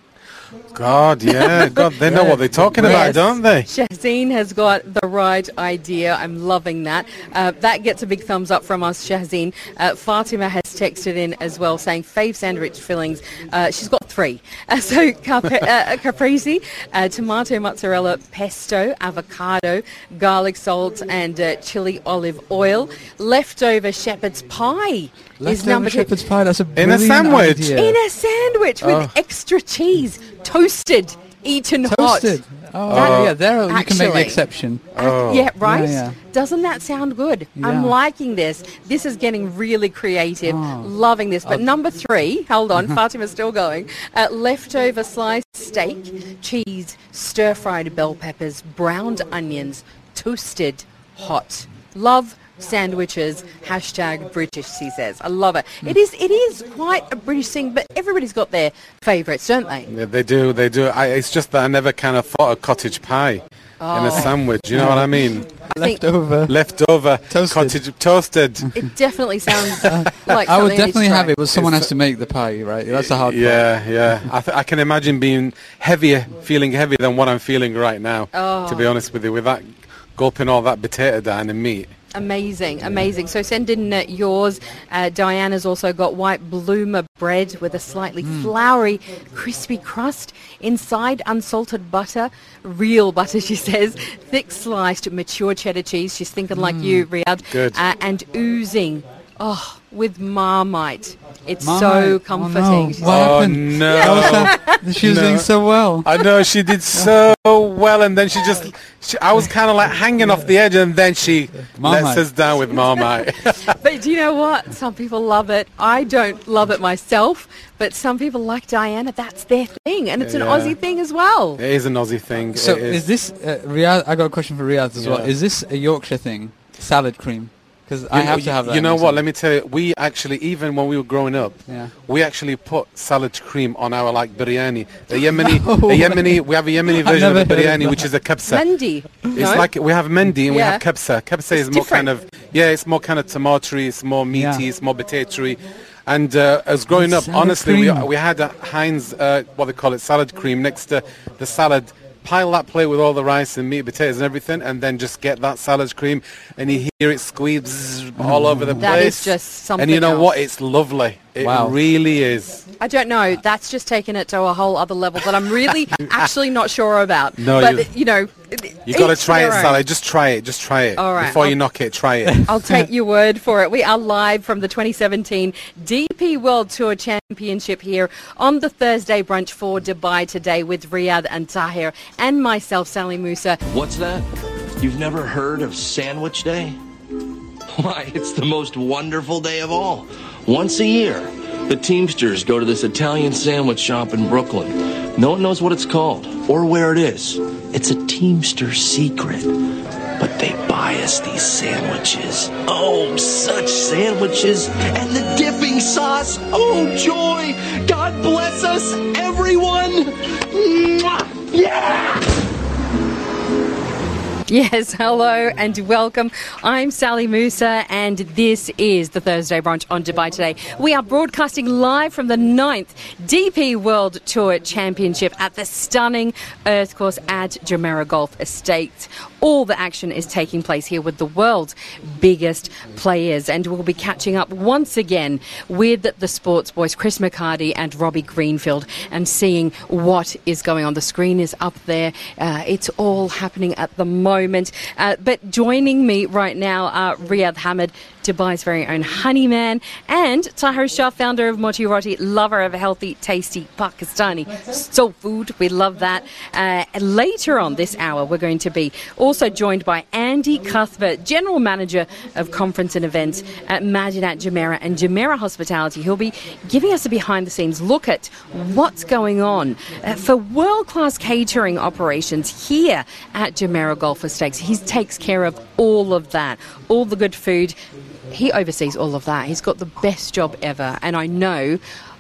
God, yeah. God, they know what they're talking about, Yes. don't they? Shahzeen has got the right idea. I'm loving that. Uh, that gets a big thumbs up from us, Shahzeen. Uh, Fatima has texted in as well saying fave sandwich fillings. Uh, she's got three. Uh, so cap- uh, caprese, uh, tomato mozzarella, pesto, avocado, garlic salt and uh, chili olive oil. Leftover shepherd's pie is Leftover number two. shepherd's pie. That's a In a brilliant sandwich? idea. In a sandwich with Oh. extra cheese, toasted, eaten Toasted. hot. Oh, That- yeah, there you can make the actually- exception. Oh. Yeah, right? Yeah, yeah. Doesn't that sound good? I'm Yeah. liking this. This is getting really creative. Oh. Loving this. But number three, hold on, Fatima's still going. Uh, leftover sliced steak, cheese, stir-fried bell peppers, browned onions, toasted hot. Love sandwiches, hashtag British, she says. I love it. It is it is quite a British thing, but everybody's got their favourites, don't they? Yeah, they do, they do. I, it's just that I never kind of thought of cottage pie in a sandwich. You know what I mean? I think Leftover. Leftover Toasted. cottage toasted. it definitely sounds like I would something definitely to have try. it, but someone It's- has to make the pie, right? That's the hard part. Yeah, yeah. I, th- I can imagine being heavier, feeling heavier than what I'm feeling right now. Oh. To be honest with you, with that gulping all that potato down and meat. Amazing, amazing. So send in uh, yours. Uh, Diana's also got white bloomer bread with a slightly floury, crispy crust. Inside, unsalted butter, real butter, she says. Thick sliced, mature cheddar cheese. She's thinking like you, Riyadh. Good. Uh, and oozing, oh, with Marmite. It's so Marmite. comforting. Oh, no. She What said. Oh happened? no! That was, she was No. doing so well. I know she did so well, and then she just, she, I was kind of like hanging off the edge, and then she Marmite. lets us down with Marmite. But do you know what? Some people love it. I don't love it myself, but some people like Diana. That's their thing, and it's an Yeah. Aussie thing as well. It is an Aussie thing. So it is this uh, Riyadh? I got a question for Riyadh as well. Yeah. Is this a Yorkshire thing? Salad cream? Because I You- have to have that. You know in what? some- Let me tell you. We actually, even when we were growing up, Yeah. we actually put salad cream on our like biryani. The Yemeni, No the way. Yemeni. We have a Yemeni I've version of never the heard of biryani, that. which is a kabsa. Mendi. It's No? like we have mendi and we Yeah. have kabsa. Kabsa is It's more different. kind of yeah, it's more kind of tomatoey, it's more meaty, Yeah. it's more potatoey. And uh, as growing up, Salad honestly, we cream. we had a Heinz, uh, what they call it, salad cream next to the salad. Pile that plate with all the rice and meat, potatoes and everything, and then just get that salad cream, and you hear it squeeze all over the place. That is just something And you know else. what? It's lovely. It Wow. really is. I don't know. That's just taken it to a whole other level that I'm really actually not sure about. No, but you- you know, You got to each try it, their own. Sally. Just try it. Just try it. All right, Before you I'll- knock it, try it. I'll take your word for it. We are live from the twenty seventeen D P World Tour Championship here on the Thursday brunch for Dubai today with Riyadh and Tahir and myself, Sally Musa. What's that? You've never heard of Sandwich Day? Why, it's the most wonderful day of all. Once a year, the Teamsters go to this Italian sandwich shop in Brooklyn. No one knows what it's called or where it is. It's a Teamster secret. But they buy us these sandwiches. Oh, such sandwiches. And the dipping sauce. Oh, joy. God bless us, everyone. Mwah! Yeah! Yes, hello and welcome. I'm Sally Musa and this is the Thursday brunch on Dubai Today. We are broadcasting live from the ninth D P World Tour Championship at the stunning Earth Course at Jumeirah Golf Estate. All the action is taking place here with the world's biggest players, and we'll be catching up once again with the sports boys Chris McCarty and Robbie Greenfield and seeing what is going on. The screen is up there. Uh, it's all happening at the moment. Uh, but joining me right now are Riyadh Hamid, Dubai's very own honey man, and Tahir Shah, founder of Moti Roti, lover of healthy, tasty Pakistani soul food. We love that. Uh, later on this hour, we're going to be also joined by Andy Cuthbert, General Manager of Conference and Events at Madinat Jumeirah and Jumeirah Hospitality. He'll be giving us a behind-the-scenes look at what's going on uh, for world-class catering operations here at Jumeirah Golf Golf Estates. He takes care of all of that, all the good food. He oversees all of that. He's got the best job ever, and I know.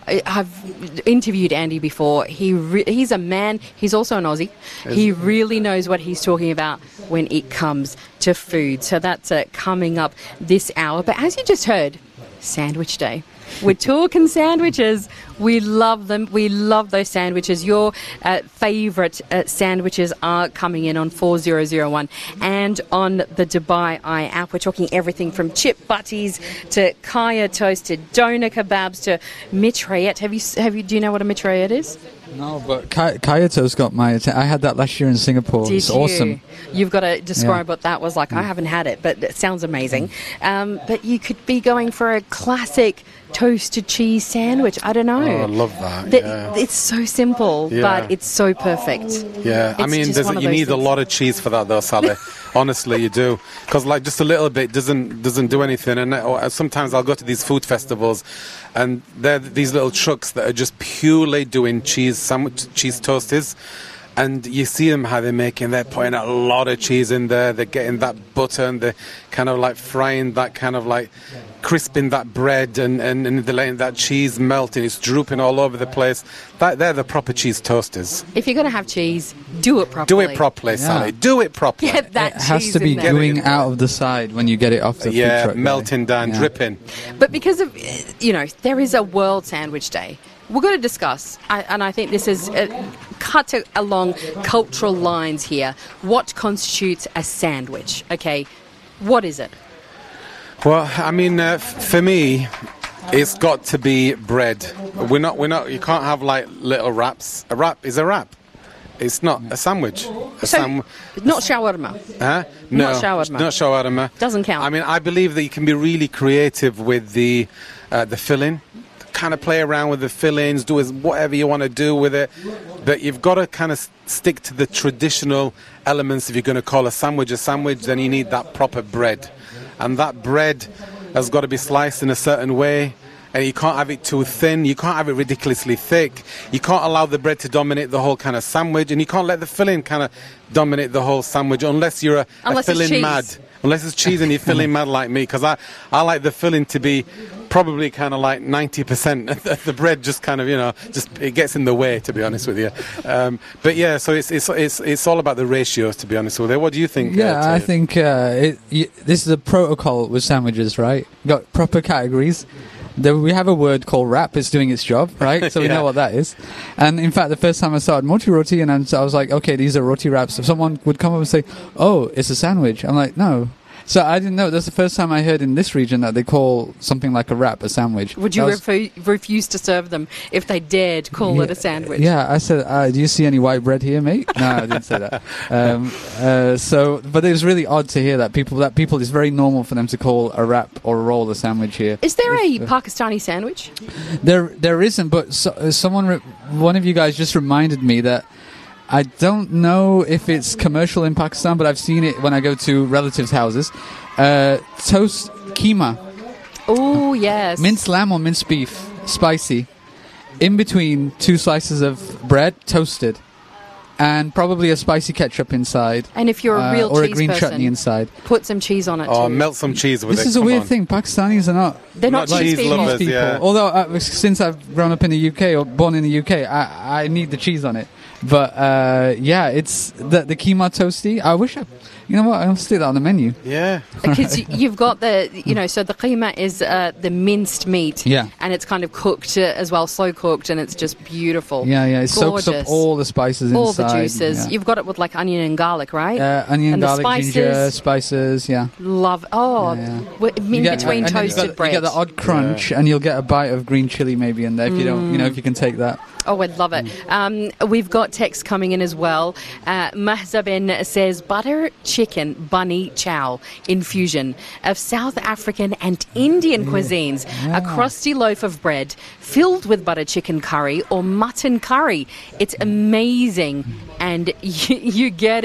I've interviewed Andy before. He re- he's a man. He's also an Aussie. He really knows what he's talking about when it comes to food. So that's uh, coming up this hour. But as you just heard, Sandwich Day. We're talking sandwiches. We love them. We love those sandwiches. Your uh, favourite uh, sandwiches are coming in on four zero zero one and on the Dubai Eye app. We're talking everything from chip butties to kaya toast to doner kebabs to mitraillette. Have you, have you, do you know what a mitraillette is? No, but Kay- Kaya toast got my attention. I had that last year in Singapore. Did it's you? Awesome. You've got to describe Yeah. what that was like. I haven't had it, but it sounds amazing. Um, but you could be going for a classic toasted cheese sandwich. I don't know. Oh, I love that. That- yeah. It's so simple, Yeah. but it's so perfect. Yeah, I It's mean, just there's, one of you those need a things. lot of cheese for that, though, Sally. Honestly, you do, because like just a little bit doesn't doesn't do anything. And uh, sometimes I'll go to these food festivals, and they're these little trucks that are just purely doing cheese sandwich, cheese toasties. And you see them how they're making, they're putting a lot of cheese in there, they're getting that butter and they're kind of like frying that kind of like crisping that bread and, and, and they're letting that cheese melt and it's drooping all over the place. That, they're the proper cheese toasters. If you're going to have cheese, do it properly. Do it properly, Yeah. Sally. Do it properly. Get that It has cheese to be in there. gooing out of the side when you get it off the food Yeah, truck. melting down, Yeah. dripping. But because of, uh, you know, there is a World Sandwich Day. We're going to discuss, I, and I think this is uh, cut to, along cultural lines here, what constitutes a sandwich, okay? What is it? Well, I mean, uh, f- for me, it's got to be bread. We're not, we're not, you can't have like little wraps. A wrap is a wrap. It's not a sandwich. A So, sam- not shawarma. Huh? No, Not shawarma. Not shawarma. Doesn't count. I mean, I believe that you can be really creative with the uh, the filling. Kind of play around with the fillings, do as whatever you want to do with it. But you've got to kind of s- stick to the traditional elements. If you're going to call a sandwich a sandwich, then you need that proper bread. And that bread has got to be sliced in a certain way. And you can't have it too thin. You can't have it ridiculously thick. You can't allow the bread to dominate the whole kind of sandwich. And you can't let the filling kind of dominate the whole sandwich unless you're a, a Unless it's filling cheese. mad. Unless it's cheese and you're filling mad like me. Because I, I like the filling to be probably kind of like ninety percent. The bread just kind of, you know, just it gets in the way, to be honest with you. Um, but yeah, so it's, it's, it's, it's all about the ratios, to be honest with you. What do you think? Yeah, uh, I Ted? think uh, it, y- this is a protocol with sandwiches, right? Got proper categories. There, we have a word called wrap. It's doing its job, right? So we Yeah. know what that is. And in fact, the first time I started Moti Roti, and I'm, so I was like, okay, these are roti wraps. If someone would come up and say, oh, it's a sandwich, I'm like, no. So I didn't know. That's the first time I heard in this region that they call something like a wrap a sandwich. Would you That was- refu- refuse to serve them if they dared call it a sandwich? Yeah, I said, uh, do you see any white bread here, mate? No, I didn't say that. Um, uh, so, but it was really odd to hear that people, that people, it's very normal for them to call a wrap or a roll a sandwich here. Is there a Pakistani sandwich? There, there isn't, but so, uh, someone, re- one of you guys just reminded me that I don't know if it's commercial in Pakistan, but I've seen it when I go to relatives' houses. Uh, toast keema, Oh, yes. minced lamb or minced beef, spicy, in between two slices of bread, toasted, and probably a spicy ketchup inside. And if you're a uh, real or a cheese green person, chutney inside. put some cheese on it Oh, too. melt some cheese with This it. is a come weird on. thing. Pakistanis are not They're not Not cheese cheese people. lovers. people. yeah. Although uh, since I've grown up in the U K or born in the U K, I, I need the cheese on it. But uh, yeah, it's the the keema toasty. I wish I, you know what, I'll stick that on the menu. Yeah. Because y- you've got the, you know, so the keema is uh, the minced meat. Yeah. And it's kind of cooked uh, as well, slow cooked, and it's just beautiful. Yeah, yeah, it soaks up Gorgeous. all the spices All inside. the juices. Yeah. You've got it with like onion and garlic, right? Uh, onion, And the garlic, spices. ginger, spices. Yeah. Love. Oh, Yeah, yeah. w- in You get- between and then you toasted got, bread. You get the odd crunch, and you'll get a bite of green chili maybe in there if you don't, you know, if you can take that. Oh, I'd love it. Um, we've got text coming in as well. Uh, Mahzabin says butter chicken bunny chow infusion of South African and Indian cuisines. A crusty loaf of bread filled with butter chicken curry or mutton curry. It's amazing, and you, you get it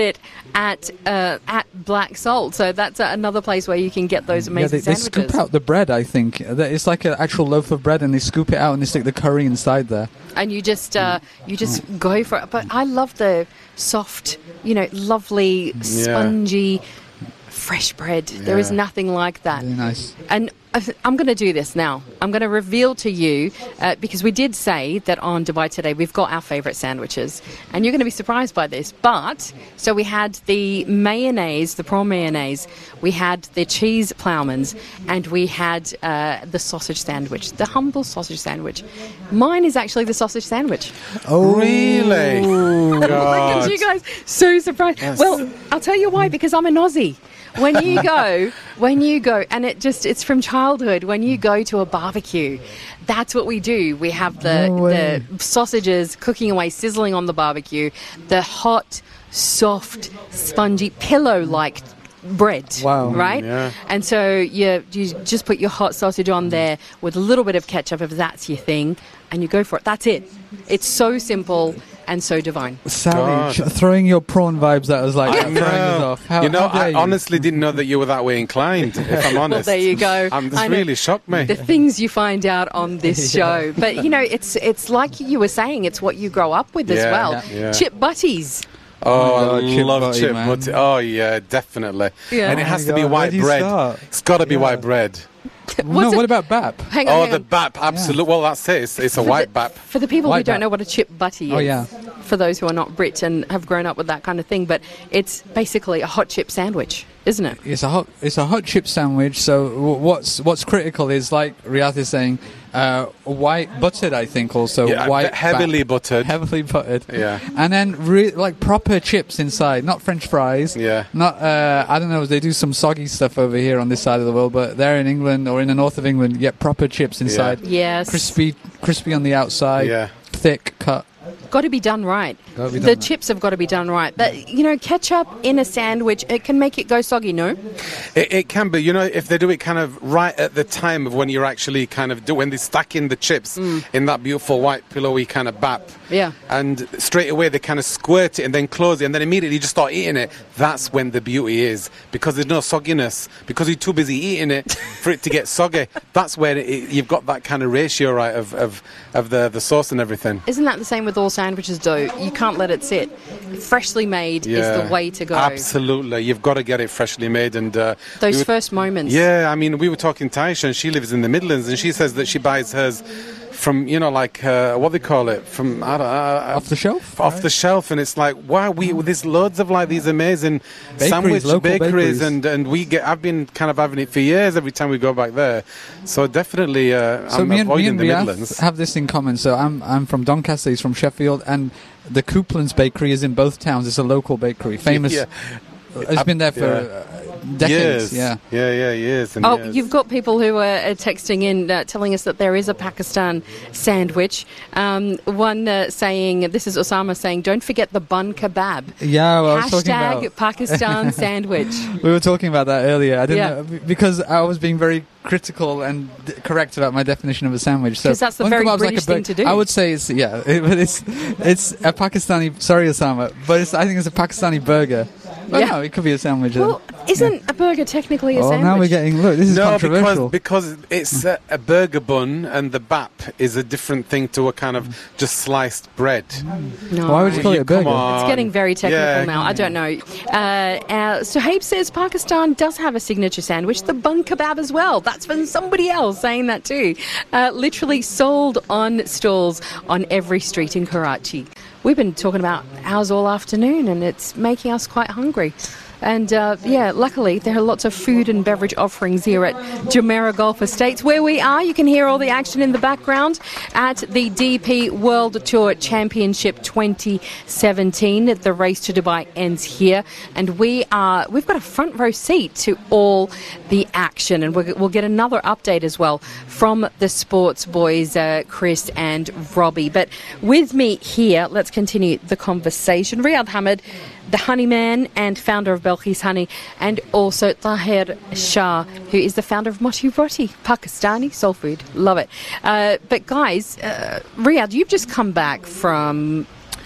at uh, at Black Salt. So that's uh, another place where you can get those Yeah, amazing they, they sandwiches. scoop out the bread, I think. That- It's like an actual loaf of bread, and they scoop it out and they stick the curry inside there. And you just uh, you just go for it. But I love the soft, you know, lovely, spongy, fresh bread. There is Yeah. nothing like that. Really nice. And I- I'm going to do this now. I'm going to reveal to you, uh, because we did say that on Dubai Today we've got our favourite sandwiches. And you're going to be surprised by this. But, so we had the mayonnaise, the prawn mayonnaise, we had the cheese ploughmans, and we had uh, the sausage sandwich, the humble sausage sandwich. Mine is actually the sausage sandwich. Oh, Really? Look at you guys, so surprised. Well, I'll tell you why, because I'm an Aussie. When you go, when you go, and it just, it's from childhood, when you go to a barbecue, that's what we do. We have the, No way. the sausages cooking away, sizzling on the barbecue, the hot, soft, spongy, pillow-like bread, Wow. right? Yeah. And so you, you just put your hot sausage on there with a little bit of ketchup if that's your thing, and you go for it. That's it. It's so simple and so divine. Sally, God. sh- throwing your prawn vibes at us like I that, throwing us know. off. How, you know, how dare I you? honestly didn't know that you were that way inclined, if I'm honest. Well, there you go. Um, this I know. really shocked me. The things you find out on this show. But, you know, it's it's like you were saying, it's what you grow up with as Yeah, well. yeah. Yeah. Chip butties. Oh, Oh my I God, chip love butty, chip man. butty. Oh, yeah, definitely. Yeah. And it Oh has my to be God, where white do you bread. start? It's got to be Yeah. white bread. no, What's what it- about B A P? Hang on, Oh, hang the on. B A P, absolutely. Well, that's it. It's, it's a white B A P. For the people who White don't bat. know what a chip butty is, Oh, yeah. for those who are not Brit and have grown up with that kind of thing, but it's basically a hot chip sandwich, isn't it? It's a hot, it's a hot chip sandwich. So w- what's what's critical is, like Riyadh is saying, uh, white buttered. I think also Yeah, white, heavily fat- buttered. heavily buttered. Yeah. and then re- like proper chips inside, not French fries. Yeah. not uh, I don't know. They do some soggy stuff over here on this side of the world, but there in England or in the north of England, you get proper chips inside. Yes. crispy, crispy on the outside. Yeah. thick cut. Got to be done right. Gotta be done the right. chips have got to be done right. But, you know, ketchup in a sandwich, it can make it go soggy, no? It, it can be, you know, if they do it kind of right at the time of when you're actually kind of do when they're stacking the chips in that beautiful white pillowy kind of B A P. Yeah. And straight away they kind of squirt it and then close it and then immediately you just start eating it. That's when the beauty is, because there's no sogginess, because you're too busy eating it for it to get soggy. That's where it, it, you've got that kind of ratio, right, of, of, of the, the sauce and everything. Isn't that the same with all sandwiches, though? You can't let it sit. Freshly made is the way to go. Absolutely. You've got to get it freshly made. And uh, Those we were- first moments. Yeah, I mean, we were talking to Aisha, and she lives in the Midlands, and she says that she buys hers from, you know, like, uh, what they call it, from, I don't uh, Off the shelf? Off right? the shelf, and it's like, wow, we there's loads of, like, these amazing Bakeries, sandwich local bakeries, bakeries. and, and we get, I've been kind of having it for years every time we go back there. So definitely, uh, So I'm me and, me avoiding and the Riyadh Midlands. have this in common. So I'm I'm from Doncaster, he's from Sheffield, and the Couplands Bakery is in both towns. It's a local bakery, famous. Yeah. It's been there for Yeah. uh, decades. Years. Yeah. Yeah, yeah, years. And Oh, years. you've got people who are uh, texting in uh, telling us that there is a Pakistan sandwich. Um, one uh, saying, this is Osama saying, don't forget the bun kebab. Yeah, well, I was talking Hashtag about. Pakistan sandwich. We were talking about that earlier. I didn't Yeah. know, because I was being very critical and d- correct about my definition of a sandwich. So 'Cause that's the bun very kebab's British bur- thing to do. I would say it's yeah, it, but it's it's a Pakistani. Sorry, Osama, but it's, I think it's a Pakistani burger. But Yeah. no, it could be a sandwich. then. Well, isn't a burger technically a oh, sandwich? now we're getting look. This is No, controversial. because because it's a, a burger bun, and the B A P is a different thing to a kind of just sliced bread. No. Why would you call it a Come burger? on. It's getting very technical Yeah. now. I don't know. Uh, uh, Suhaib says Pakistan does have a signature sandwich, the bun kebab as well. That's from somebody else saying that too. Uh, literally sold on stalls on every street in Karachi. We've been talking about ours all afternoon, and it's making us quite hungry. And uh, yeah, luckily there are lots of food and beverage offerings here at Jumeirah Golf Estates. Where we are, you can hear all the action in the background at the D P World Tour Championship twenty seventeen. The race to Dubai ends here, and we are we've got a front row seat to all the action, and we'll, we'll get another update as well from the sports boys, uh, Chris and Robbie. But with me here, let's continue the conversation. Riyadh Hamid, the honey man and founder of Belkis Honey, and also Tahir Shah, who is the founder of Moti Roti, Pakistani soul food. Love it. Uh, but guys, uh, Riyadh, you've just come back from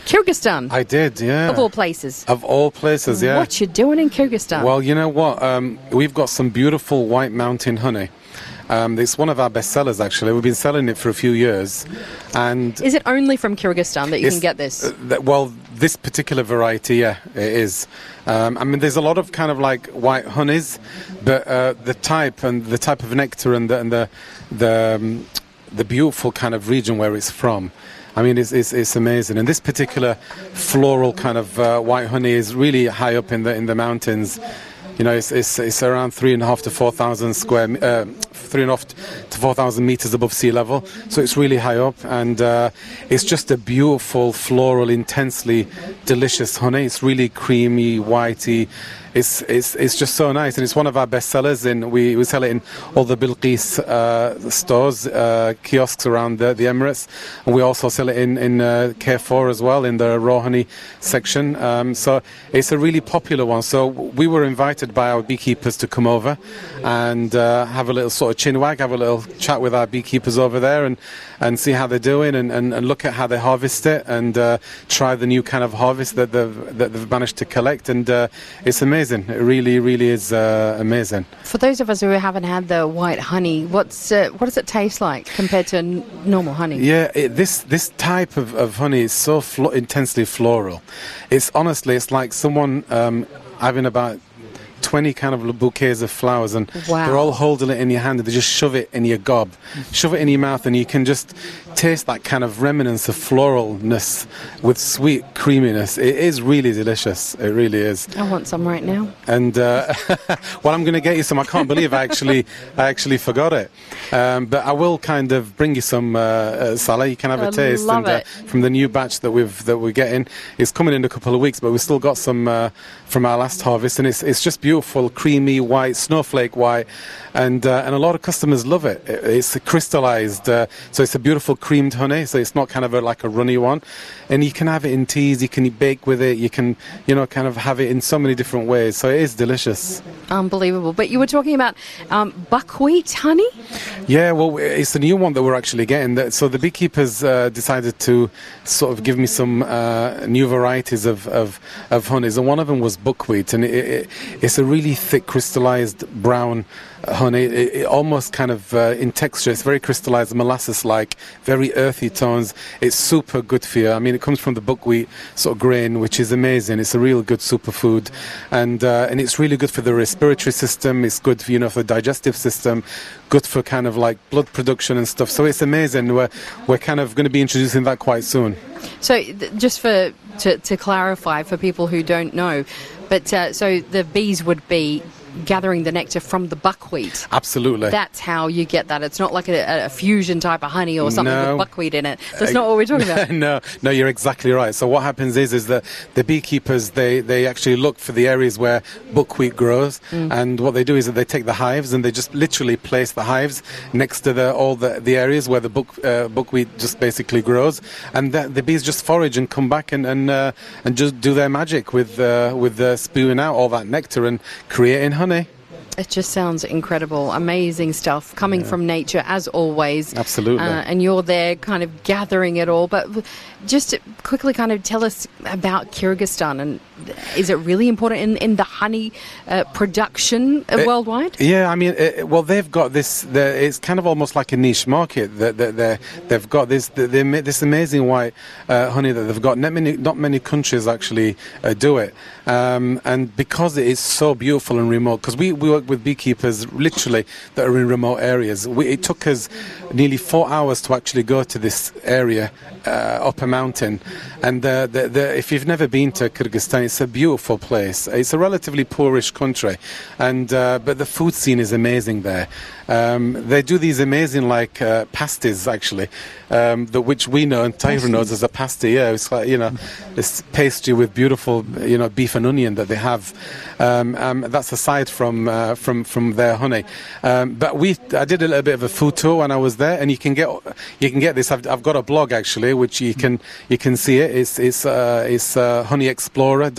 Kyrgyzstan. I did, yeah. Of all places. Of all places, yeah. What you doing in Kyrgyzstan? Well, you know what? Um, we've got some beautiful white mountain honey. Um, it's one of our best sellers, actually. We've been selling it for a few years. And is it only from Kyrgyzstan that you it's- can get this? uh, th- well, this particular variety, yeah, it is. Um, I mean, there's a lot of kind of like white honeys, but uh, the type and the type of nectar and the and the the, um, the beautiful kind of region where it's from. I mean, it's, it's, it's amazing. And this particular floral kind of uh, white honey is really high up in the in the mountains. You know, it's it's, it's around three and a half to four thousand square, uh, three and a half to four thousand meters above sea level. So it's really high up, and uh, it's just a beautiful, floral, intensely delicious honey. It's really creamy, whitey. It's it's it's just so nice, and it's one of our best sellers. In we, we sell it in all the Bilqis uh, stores, uh, kiosks around the, the Emirates, and we also sell it in in uh, Carrefour as well in the raw honey section. Um, so it's a really popular one. So we were invited by our beekeepers to come over and uh, have a little sort of chinwag, have a little chat with our beekeepers over there, and and see how they're doing, and, and, and look at how they harvest it, and uh, try the new kind of harvest that they've that they've managed to collect, and uh, it's amazing. It really, really is uh, amazing. For those of us who haven't had the white honey, what's uh, what does it taste like compared to n- normal honey? Yeah, it, this this type of, of honey is so flo- intensely floral. It's honestly, it's like someone um, having about twenty kind of bouquets of flowers, and Wow. they're all holding it in your hand, and they just shove it in your gob, shove it in your mouth, and you can just taste that kind of remnants of floralness with sweet creaminess. It is really delicious. It really is. I want some right now. And uh, well, I'm going to get you some. I can't believe I actually, I actually forgot it. Um, but I will kind of bring you some, uh, uh, Salah. You can have I a taste. love and, it. Uh, from the new batch that we've that we're getting, it's coming in a couple of weeks, but we've still got some uh, from our last harvest, and it's it's just beautiful, creamy white, snowflake white, and uh, and a lot of customers love it. it it's crystallized, uh, so it's a beautiful creamed honey. So it's not kind of a, like a runny one, and you can have it in teas. You can bake with it. You can, you know, kind of have it in so many different ways. So it is delicious. Unbelievable. But you were talking about um, buckwheat honey? Yeah, well, it's a new one that we're actually getting. That- So the beekeepers uh, decided to sort of give me some uh, new varieties of, of, of honeys, and one of them was buckwheat, and it, it, it's a really thick, crystallized brown honey. It, it almost kind of uh, in texture, it's very crystallized, molasses-like, very earthy tones. It's super good for you. I mean, it comes from the buckwheat sort of grain, which is amazing. It's a real good superfood, and uh, and it's really good for the respiratory system. It's good for, you know, for the digestive system, good for kind of like blood production and stuff. So it's amazing. We're we're kind of going to be introducing that quite soon. So th- just for to, to clarify for people who don't know, but uh, so the bees would be gathering the nectar from the buckwheat. Absolutely. That's how you get that. It's not like a, a fusion type of honey or something No. with buckwheat in it. That's not what we're talking about. no, no, you're exactly right. So what happens is, is that the beekeepers, they, they actually look for the areas where buckwheat grows, Mm. and what they do is that they take the hives and they just literally place the hives next to the all the, the areas where the buck, uh, buckwheat just basically grows, and the, the bees just forage and come back and and, uh, and just do their magic with uh, with uh, spewing out all that nectar and creating honey. It just sounds incredible. Amazing stuff coming from nature, as always. Absolutely. Uh, and you're there kind of gathering it all. But just to quickly kind of tell us about Kyrgyzstan, and is it really important in, in the honey uh, production uh, Uh, worldwide? Yeah, I mean, uh, well, they've got this. the- It's kind of almost like a niche market. That that they they've got this they, they ma- this amazing white uh, honey that they've got. Not many not many countries actually uh, do it, um, and because it is so beautiful and remote. Because we, we work with beekeepers literally that are in remote areas. We, it took us nearly four hours to actually go to this area uh, up a mountain, and the, the, the, if you've never been to Kyrgyzstan, it's a beautiful place. It's a relatively poorish country, and uh, but the food scene is amazing there. Um, they do these amazing like uh, pasties actually, um, the, which we know and Tahir knows as a pasty. Yeah, it's like, you know, this pastry with beautiful, you know, beef and onion that they have. Um, um, that's aside from uh, from from their honey. Um, but we, I did a little bit of a food tour when I was there, and you can get you can get this. I've, I've got a blog actually, which you can you can see it. It's it's uh, it's uh, honey explorer dot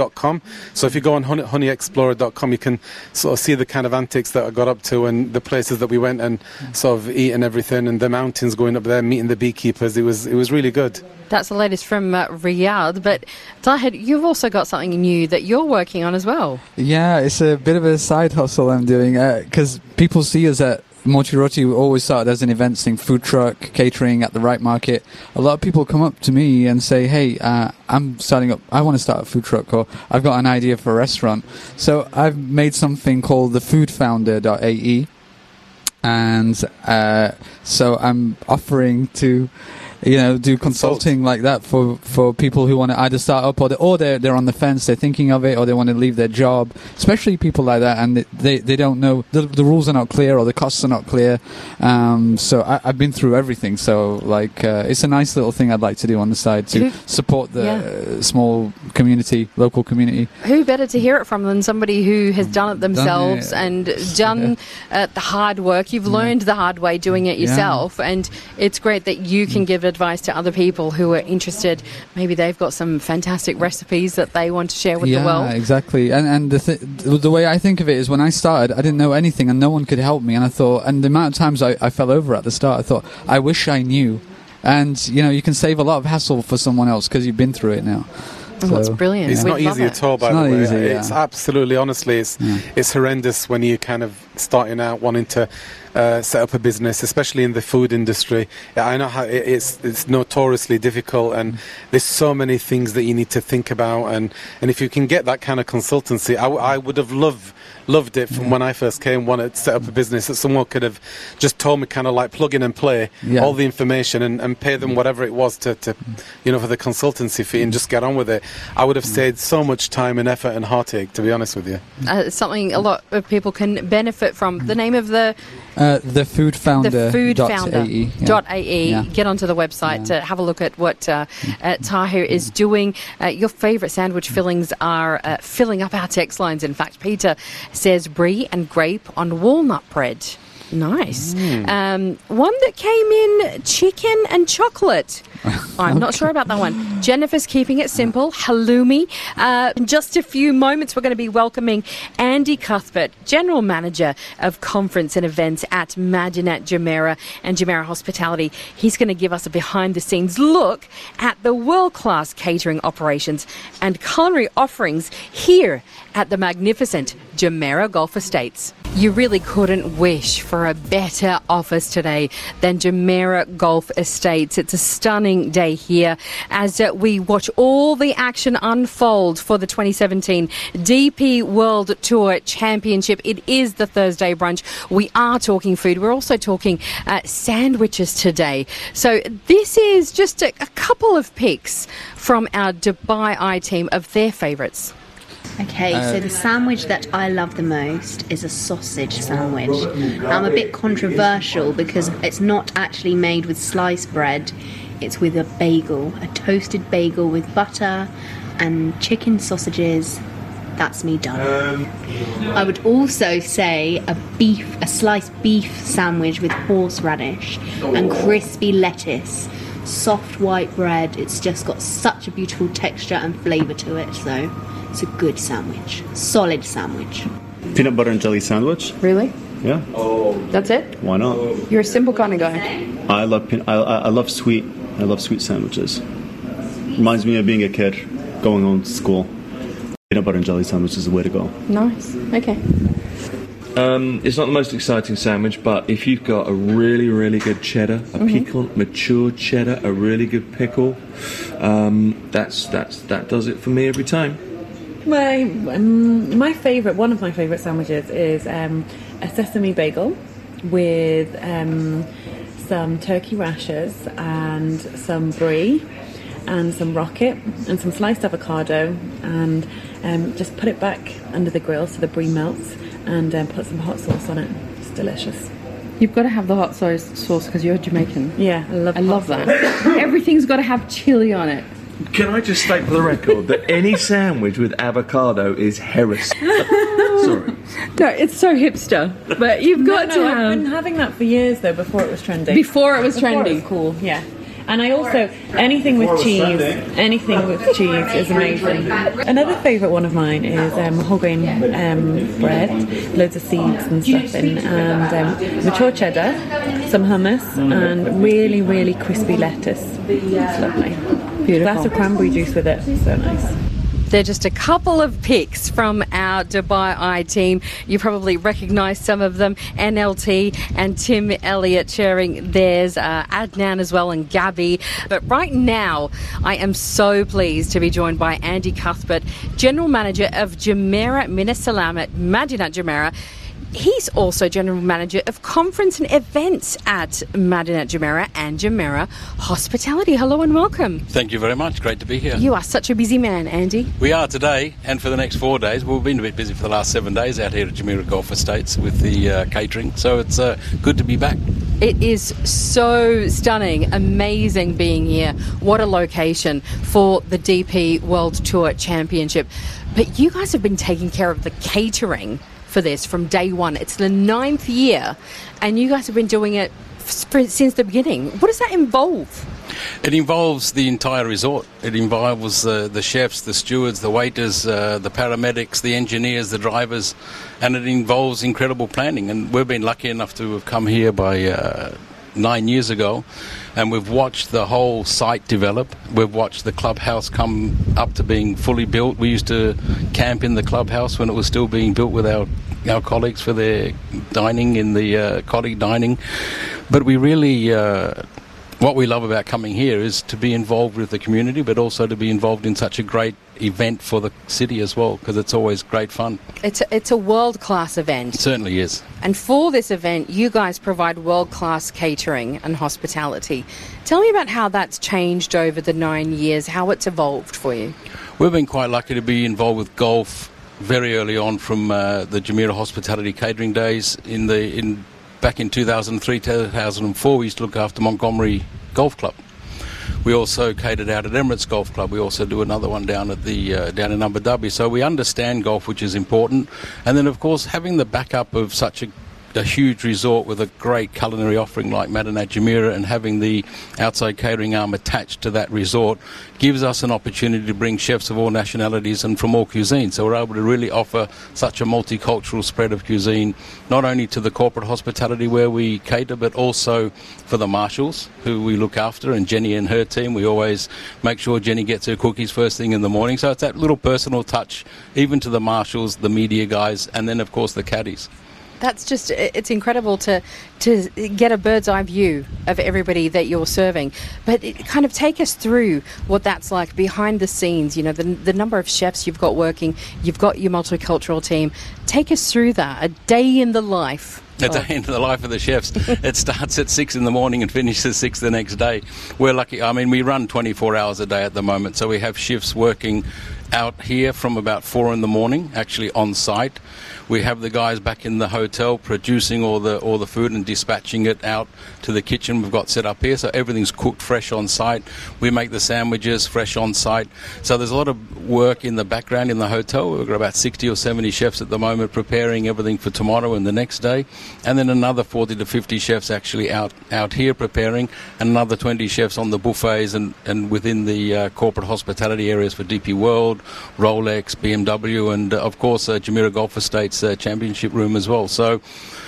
dot com. So if you go on honey, honey explorer dot com, you can sort of see the kind of antics that I got up to and the places that we went and sort of eat and everything, and the mountains going up there, meeting the beekeepers. It was it was really good. That's the latest from uh, Riyadh. But Tahir, you've also got something new that you're working on as well. Yeah, it's a bit of a side hustle I'm doing because uh, people see us at Mochi Roti. We always started as an events thing, food truck, catering at the Right Market. A lot of people come up to me and say, hey, uh, I'm starting up, I want to start a food truck, or I've got an idea for a restaurant. So I've made something called the food founder dot A E, and uh, so I'm offering to, you know, do consulting like that for, for people who want to either start up or, they, or they're, they're on the fence, they're thinking of it, or they want to leave their job, especially people like that, and they, they don't know, the, the rules are not clear or the costs are not clear. Um, so I, I've been through everything. So, like, uh, it's a nice little thing I'd like to do on the side to who, support the yeah. uh, small community, local community. Who better to hear it from than somebody who has done it themselves done it. and done yeah. uh, the hard work. You've learned yeah. the hard way doing it yourself, yeah. and it's great that you can give advice to other people who are interested. Maybe they've got some fantastic recipes that they want to share with yeah, the world. Yeah, exactly. And and the th- the way I think of it is, when I started, I didn't know anything and no one could help me. And I thought, and the amount of times I, I fell over at the start, I thought, I wish I knew. And, you know, you can save a lot of hassle for someone else because you've been through it now. So, that's brilliant. It's We'd not easy it. at all, by it's the not way. Easy, yeah. It's absolutely, honestly, it's, yeah. it's horrendous when you kind of starting out wanting to uh, set up a business, especially in the food industry. I know how it, it's it's notoriously difficult, and mm. there's so many things that you need to think about. And, and if you can get that kind of consultancy, I, w- I would have loved loved it from yeah. when I first came, wanted to set up a business, that someone could have just told me kind of like plug in and play yeah. all the information and, and pay them whatever it was to, to, you know, for the consultancy fee and just get on with it. I would have saved so much time and effort and heartache, to be honest with you. Uh, it's something a lot of people can benefit from. The name of the... Uh, the food founder the food dot founder A E, yeah. dot A E. Yeah. Get onto the website yeah. to have a look at what uh, uh, Tahir is doing. Uh, your favourite sandwich fillings are uh, filling up our text lines. In fact, Peter says brie and grape on walnut bread. Nice. Mm. Um, one that came in chicken and chocolate. I'm not sure about that one. Jennifer's keeping it simple. Halloumi. Uh, in just a few moments, we're going to be welcoming Andy Cuthbert, General Manager of Conference and Events at Madinat Jumeirah and Jumeirah Hospitality. He's going to give us a behind-the-scenes look at the world-class catering operations and culinary offerings here at the magnificent Jumeirah Golf Estates. You really couldn't wish for a better office today than Jumeirah Golf Estates. It's a stunning day here as uh, we watch all the action unfold for the twenty seventeen D P World Tour Championship. It is the Thursday brunch. We are talking food. We're also talking uh, sandwiches today. So this is just a, a couple of picks from our Dubai Eye team of their favourites. Okay, uh, so the sandwich that I love the most is a sausage sandwich. Now, I'm a bit controversial because it's not actually made with sliced bread. It's with a bagel, a toasted bagel with butter and chicken sausages. That's me done. I would also say a beef, a sliced beef sandwich with horseradish and crispy lettuce. Soft white bread. It's just got such a beautiful texture and flavour to it, so it's a good sandwich. Solid sandwich. Peanut butter and jelly sandwich. Really? Yeah. That's it? Why not? You're a simple kind of guy. I love I, I love sweet. I love sweet sandwiches. Reminds me of being a kid, going home to school. Peanut butter and jelly sandwich is the way to go. Nice. Okay. Um, it's not the most exciting sandwich, but if you've got a really, really good cheddar, a mm-hmm. piquant, mature cheddar, a really good pickle, um, that's that's that does it for me every time. My um, my favourite, one of my favourite sandwiches is um, a sesame bagel with um, some turkey rashers and some brie and some rocket and some sliced avocado, and um, just put it back under the grill so the brie melts, and um, put some hot sauce on it. It's delicious. You've got to have the hot sauce sauce because you're Jamaican. Yeah, I love. I love that. Everything's got to have chili on it. Can I just state for the record that any sandwich with avocado is heresy? Sorry. No, it's so hipster. But you've got no, to no, have... I've been having that for years, though, before it was trendy. Before it was before trendy. It was cool, yeah. And I also, anything with cheese, anything with cheese is amazing. Another favourite one of mine is um, whole grain um, bread, loads of seeds and stuff in, and um, mature cheddar, some hummus, and really, really crispy lettuce. It's lovely. Beautiful. Glass of cranberry juice with it. So nice. They're just a couple of picks from our Dubai Eye team. You probably recognise some of them. N L T and Tim Elliott sharing theirs, uh, Adnan as well, and Gabby. But right now, I am so pleased to be joined by Andy Cuthbert, General Manager of Jumeirah Min Al-Salam at Madinat Jumeirah. He's also General Manager of Conference and Events at Madinat Jumeirah and Jumeirah Hospitality. Hello and welcome. Thank you very much. Great to be here. You are such a busy man, Andy. We are today, and for the next four days. We've been a bit busy for the last seven days out here at Jumeirah Golf Estates with the uh, catering, so it's uh, good to be back. It is so stunning, amazing being here. What a location for the D P World Tour Championship. But you guys have been taking care of the catering for this from day one. It's the ninth year, and you guys have been doing it f- since the beginning. What does that involve? It involves the entire resort. It involves uh, the chefs, the stewards, the waiters, uh, the paramedics, the engineers, the drivers, and it involves incredible planning. And we've been lucky enough to have come here by uh, nine years ago, and we've watched the whole site develop. We've watched the clubhouse come up to being fully built. We used to camp in the clubhouse when it was still being built with our our colleagues for their dining in the uh, colleague dining. But we really, uh, what we love about coming here is to be involved with the community, but also to be involved in such a great event for the city as well, because it's always great fun. It's a, it's a world-class event. It certainly is. And for this event, you guys provide world-class catering and hospitality. Tell me about how that's changed over the nine years, how it's evolved for you. We've been quite lucky to be involved with golf very early on from uh, the Jumeirah Hospitality catering days. In the in back in two thousand three, two thousand four, we used to look after Montgomery Golf Club. We also catered out at Emirates Golf Club. We also do another one down at the uh, down in Abu Dhabi. So we understand golf, which is important. And then, of course, having the backup of such a a huge resort with a great culinary offering like Madinat Jumeirah, and having the outside catering arm attached to that resort gives us an opportunity to bring chefs of all nationalities and from all cuisines. So we're able to really offer such a multicultural spread of cuisine, not only to the corporate hospitality where we cater, but also for the marshals who we look after, and Jenny and her team. We always make sure Jenny gets her cookies first thing in the morning. So it's that little personal touch, even to the marshals, the media guys, and then of course the caddies. That's just, it's incredible to to get a bird's eye view of everybody that you're serving. But it, kind of take us through what that's like behind the scenes, you know, the, the number of chefs you've got working, you've got your multicultural team. Take us through that, a day in the life. A day in the life of the chefs. It starts at six in the morning and finishes at six the next day. We're lucky. I mean, we run twenty-four hours a day at the moment, so we have shifts working out here from about four in the morning, actually on site. We have the guys back in the hotel producing all the all the food and dispatching it out to the kitchen we've got set up here, so everything's cooked fresh on site. We make the sandwiches fresh on site. So there's a lot of work in the background in the hotel. We've got about sixty or seventy chefs at the moment preparing everything for tomorrow and the next day, and then another forty to fifty chefs actually out, out here preparing, and another twenty chefs on the buffets and, and within the uh, corporate hospitality areas for D P World, Rolex, B M W, and uh, of course uh, Jumeirah Golf Estates uh, championship room as well. So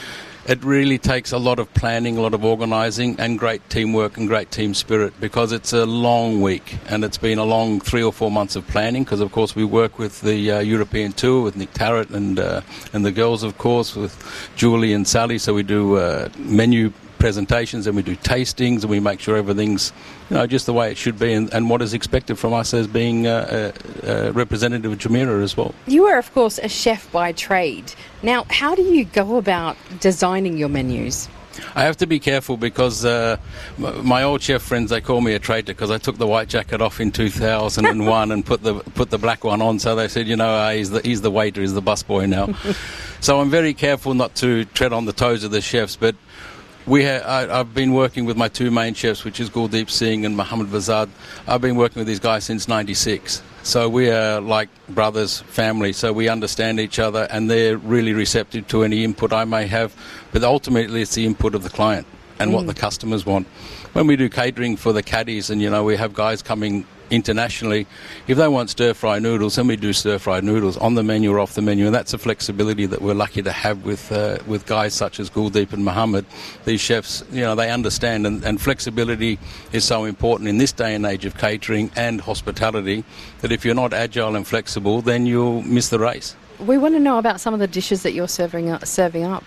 it really takes a lot of planning, a lot of organising, and great teamwork and great team spirit, because it's a long week and it's been a long three or four months of planning, because of course we work with the uh, European tour with Nick Tarrant and uh, and the girls, of course, with Julie and Sally. So we do uh, menu presentations and we do tastings, and we make sure everything's, you know, just the way it should be, and, and what is expected from us as being a, a, a representative of Jumeirah as well. You are, of course, a chef by trade. Now, how do you go about designing your menus? I have to be careful because uh, my old chef friends, they call me a traitor because I took the white jacket off in two thousand one and put the put the black one on. So they said, you know, uh, he's the he's the waiter, he's the busboy now. So I'm very careful not to tread on the toes of the chefs, but We ha- I, I've been working with my two main chefs, which is Guldeep Singh and Mohammed Vazad. I've been working with these guys since ninety-six. So we are like brothers, family, so we understand each other, and they're really receptive to any input I may have. But ultimately, it's the input of the client. and Mm. what the customers want. When we do catering for the caddies, and you know we have guys coming internationally, if they want stir-fry noodles, then we do stir-fry noodles on the menu or off the menu, and that's a flexibility that we're lucky to have with uh, with guys such as Guldeep and Mohammed. These chefs, you know, they understand, and, and flexibility is so important in this day and age of catering and hospitality, that if you're not agile and flexible, then you'll miss the race. We want to know about some of the dishes that you're serving up, serving up.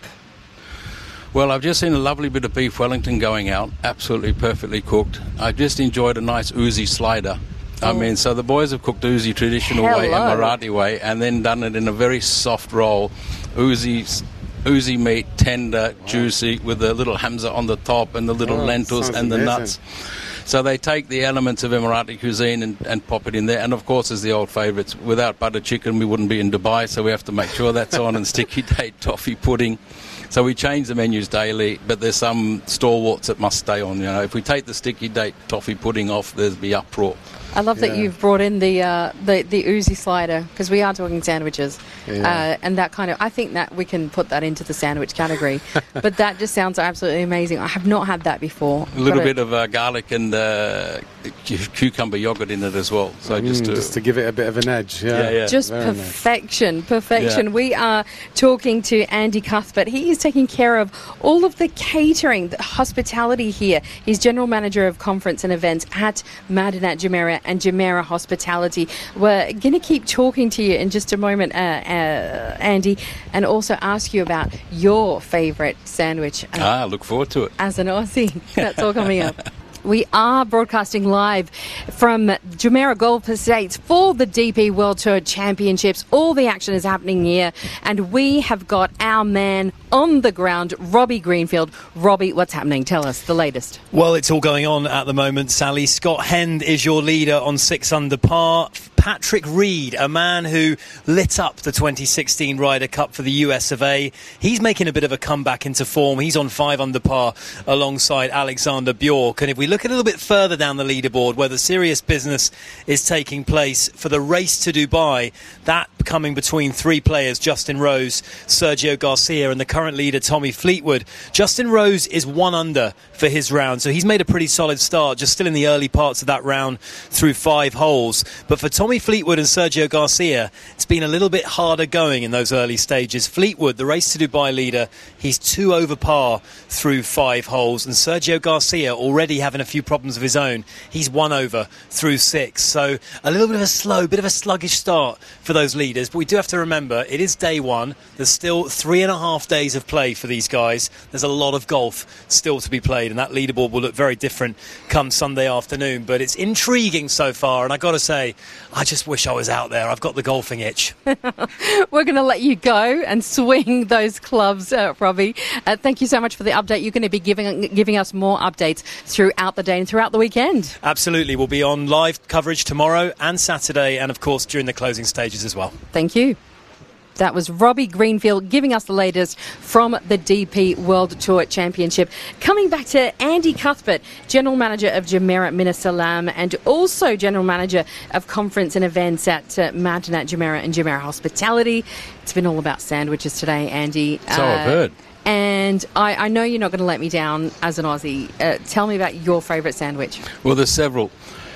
Well, I've just seen a lovely bit of beef Wellington going out, absolutely perfectly cooked. I just enjoyed a nice oozy slider. I Oh. mean, so the boys have cooked oozy traditional way and Hello. Marathi way, and then done it in a very soft roll, oozy, oozy meat, tender, juicy, with the little hamza on the top and the little Oh, lentils sounds and the amazing. nuts. So they take the elements of Emirati cuisine and, and pop it in there. And of course, as the old favourites, without butter chicken, we wouldn't be in Dubai, so we have to make sure that's on, and sticky date toffee pudding. So we change the menus daily, but there's some stalwarts that must stay on. You know, if we take the sticky date toffee pudding off, there's be uproar. I love that Yeah. you've brought in the uh, the, the oozy slider, because we are talking sandwiches, Yeah. uh, and that kind of, I think that we can put that into the sandwich category. But that just sounds absolutely amazing. I have not had that before. A little Got bit of uh, garlic and uh, cu- cucumber yogurt in it as well. So just Mm, to just to give it a bit of an edge. Yeah, Yeah, yeah. Just Very nice. perfection, perfection. Yeah. We are talking to Andy Cuthbert. He is taking care of all of the catering, the hospitality here. He's General Manager of Conference and Events at Madinat Jumeirah and Jumeirah Hospitality. We're going to keep talking to you in just a moment, uh, uh, Andy, and also ask you about your favourite sandwich. Uh, ah, look forward to it. as an Aussie. That's all coming up. We are broadcasting live from Jumeirah Golf Estates for the D P World Tour Championships. All the action is happening here, and we have got our man on the ground, Robbie Greenfield. Robbie, what's happening? Tell us the latest. Well, it's all going on at the moment, Sally. Scott Hend is your leader on six under par. Patrick Reed, a man who lit up the twenty sixteen Ryder Cup for the U S of A. He's making a bit of a comeback into form. He's on five under par alongside Alexander Bjork. And if we look a little bit further down the leaderboard, where the serious business is taking place for the race to Dubai, that coming between three players, Justin Rose, Sergio Garcia, and the current leader, Tommy Fleetwood. Justin Rose is one under for his round, so he's made a pretty solid start, just still in the early parts of that round through five holes. But for Tommy Fleetwood and Sergio Garcia, it's been a little bit harder going in those early stages. Fleetwood, the race to Dubai leader, he's two over par through five holes, and Sergio Garcia already having a few problems of his own. He's one over through six, so a little bit of a slow, bit of a sluggish start for those leaders. But we do have to remember, it is day one. There's still three and a half days of play for these guys. There's a lot of golf still to be played, and that leaderboard will look very different come Sunday afternoon. But it's intriguing so far, and I got to say, I just wish I was out there. I've got the golfing itch. We're going to let you go and swing those clubs, uh, Robbie. Uh, thank you so much for the update. You're going to be giving giving us more updates throughout the day and throughout the weekend. Absolutely. We'll be on live coverage tomorrow and Saturday, and of course during the closing stages as well. Thank you. That was Robbie Greenfield giving us the latest from the D P World Tour Championship. Coming back to Andy Cuthbert, General Manager of Jumeirah Mina Salam, and also General Manager of Conference and Events at uh, Madinat Jumeirah and Jumeirah Hospitality. It's been all about sandwiches today, Andy. So I've heard. And I, I know you're not going to let me down as an Aussie. Uh, tell me about your favourite sandwich. Well, there's several.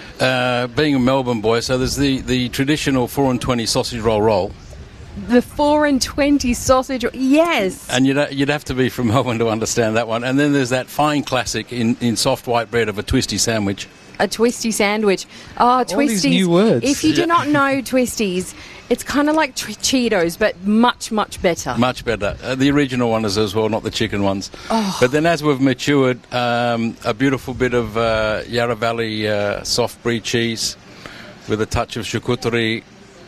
Uh, being a Melbourne boy, so there's the, the traditional four and twenty sausage roll roll. The four and twenty sausage, yes. And you'd, you'd have to be from Melbourne to understand that one. And then there's that fine classic in, in soft white bread of a twisty sandwich. A twisty sandwich. Oh, twisties. these new words. If you do Yeah. not know twisties, it's kind of like tw- Cheetos, but much, much better. Much better. Uh, the original one is as well, not the chicken ones. Oh. But then as we've matured, um, a beautiful bit of uh, Yarra Valley uh, soft brie cheese with a touch of charcuterie,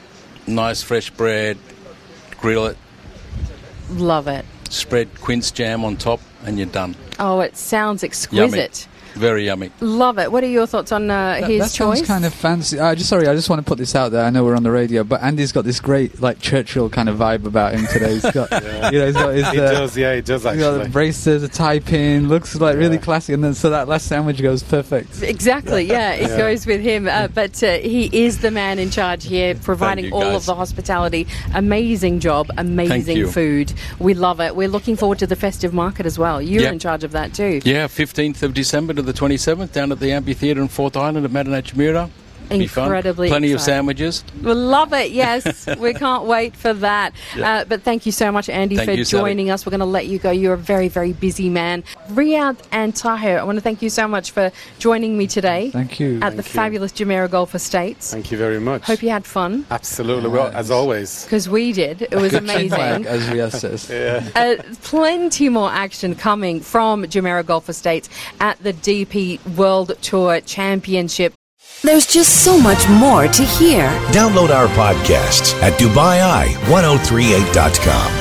nice fresh bread, grill it, Love it. spread quince jam on top, and you're done. Oh, it sounds exquisite. Very yummy. Love it. What are your thoughts on uh, That, his that choice? sounds kind of fancy. I just sorry, I just want to put this out there. I know we're on the radio, but Andy's got this great like Churchill kind of vibe about him today. He's got, Yeah. you know, he's got his. He uh, does, yeah, he does He's got the actually. braces, a tie pin, looks like really classic, and then so that last sandwich goes perfect. Exactly, yeah, it Yeah. goes with him. Uh, but uh, he is the man in charge here, providing you, all guys. of the hospitality. Amazing job, amazing you. food. We love it. We're looking forward to the festive market as well. You're Yep. in charge of that too. Yeah, fifteenth of December to the twenty-seventh down at the Amphitheatre in Fourth Island at Marinate Chimera. Be fun. Incredibly Plenty of exciting. sandwiches. We love it, yes. We can't wait for that. Yeah. Uh, but thank you so much, Andy, Thank for you, Sally. joining us. We're going to let you go. You're a very, very busy man. Riyadh and Tahir, I want to thank you so much for joining me today. Thank you. At the Thank you. fabulous Jumeirah Golf Estates. Thank you very much. Hope you had fun. Absolutely, well, as always. Because we did. It was amazing. As Riyadh says. Yeah. Uh, plenty more action coming from Jumeirah Golf Estates at the D P World Tour Championship. There's just so much more to hear. Download our podcasts at Dubai Eye ten thirty-eight dot com.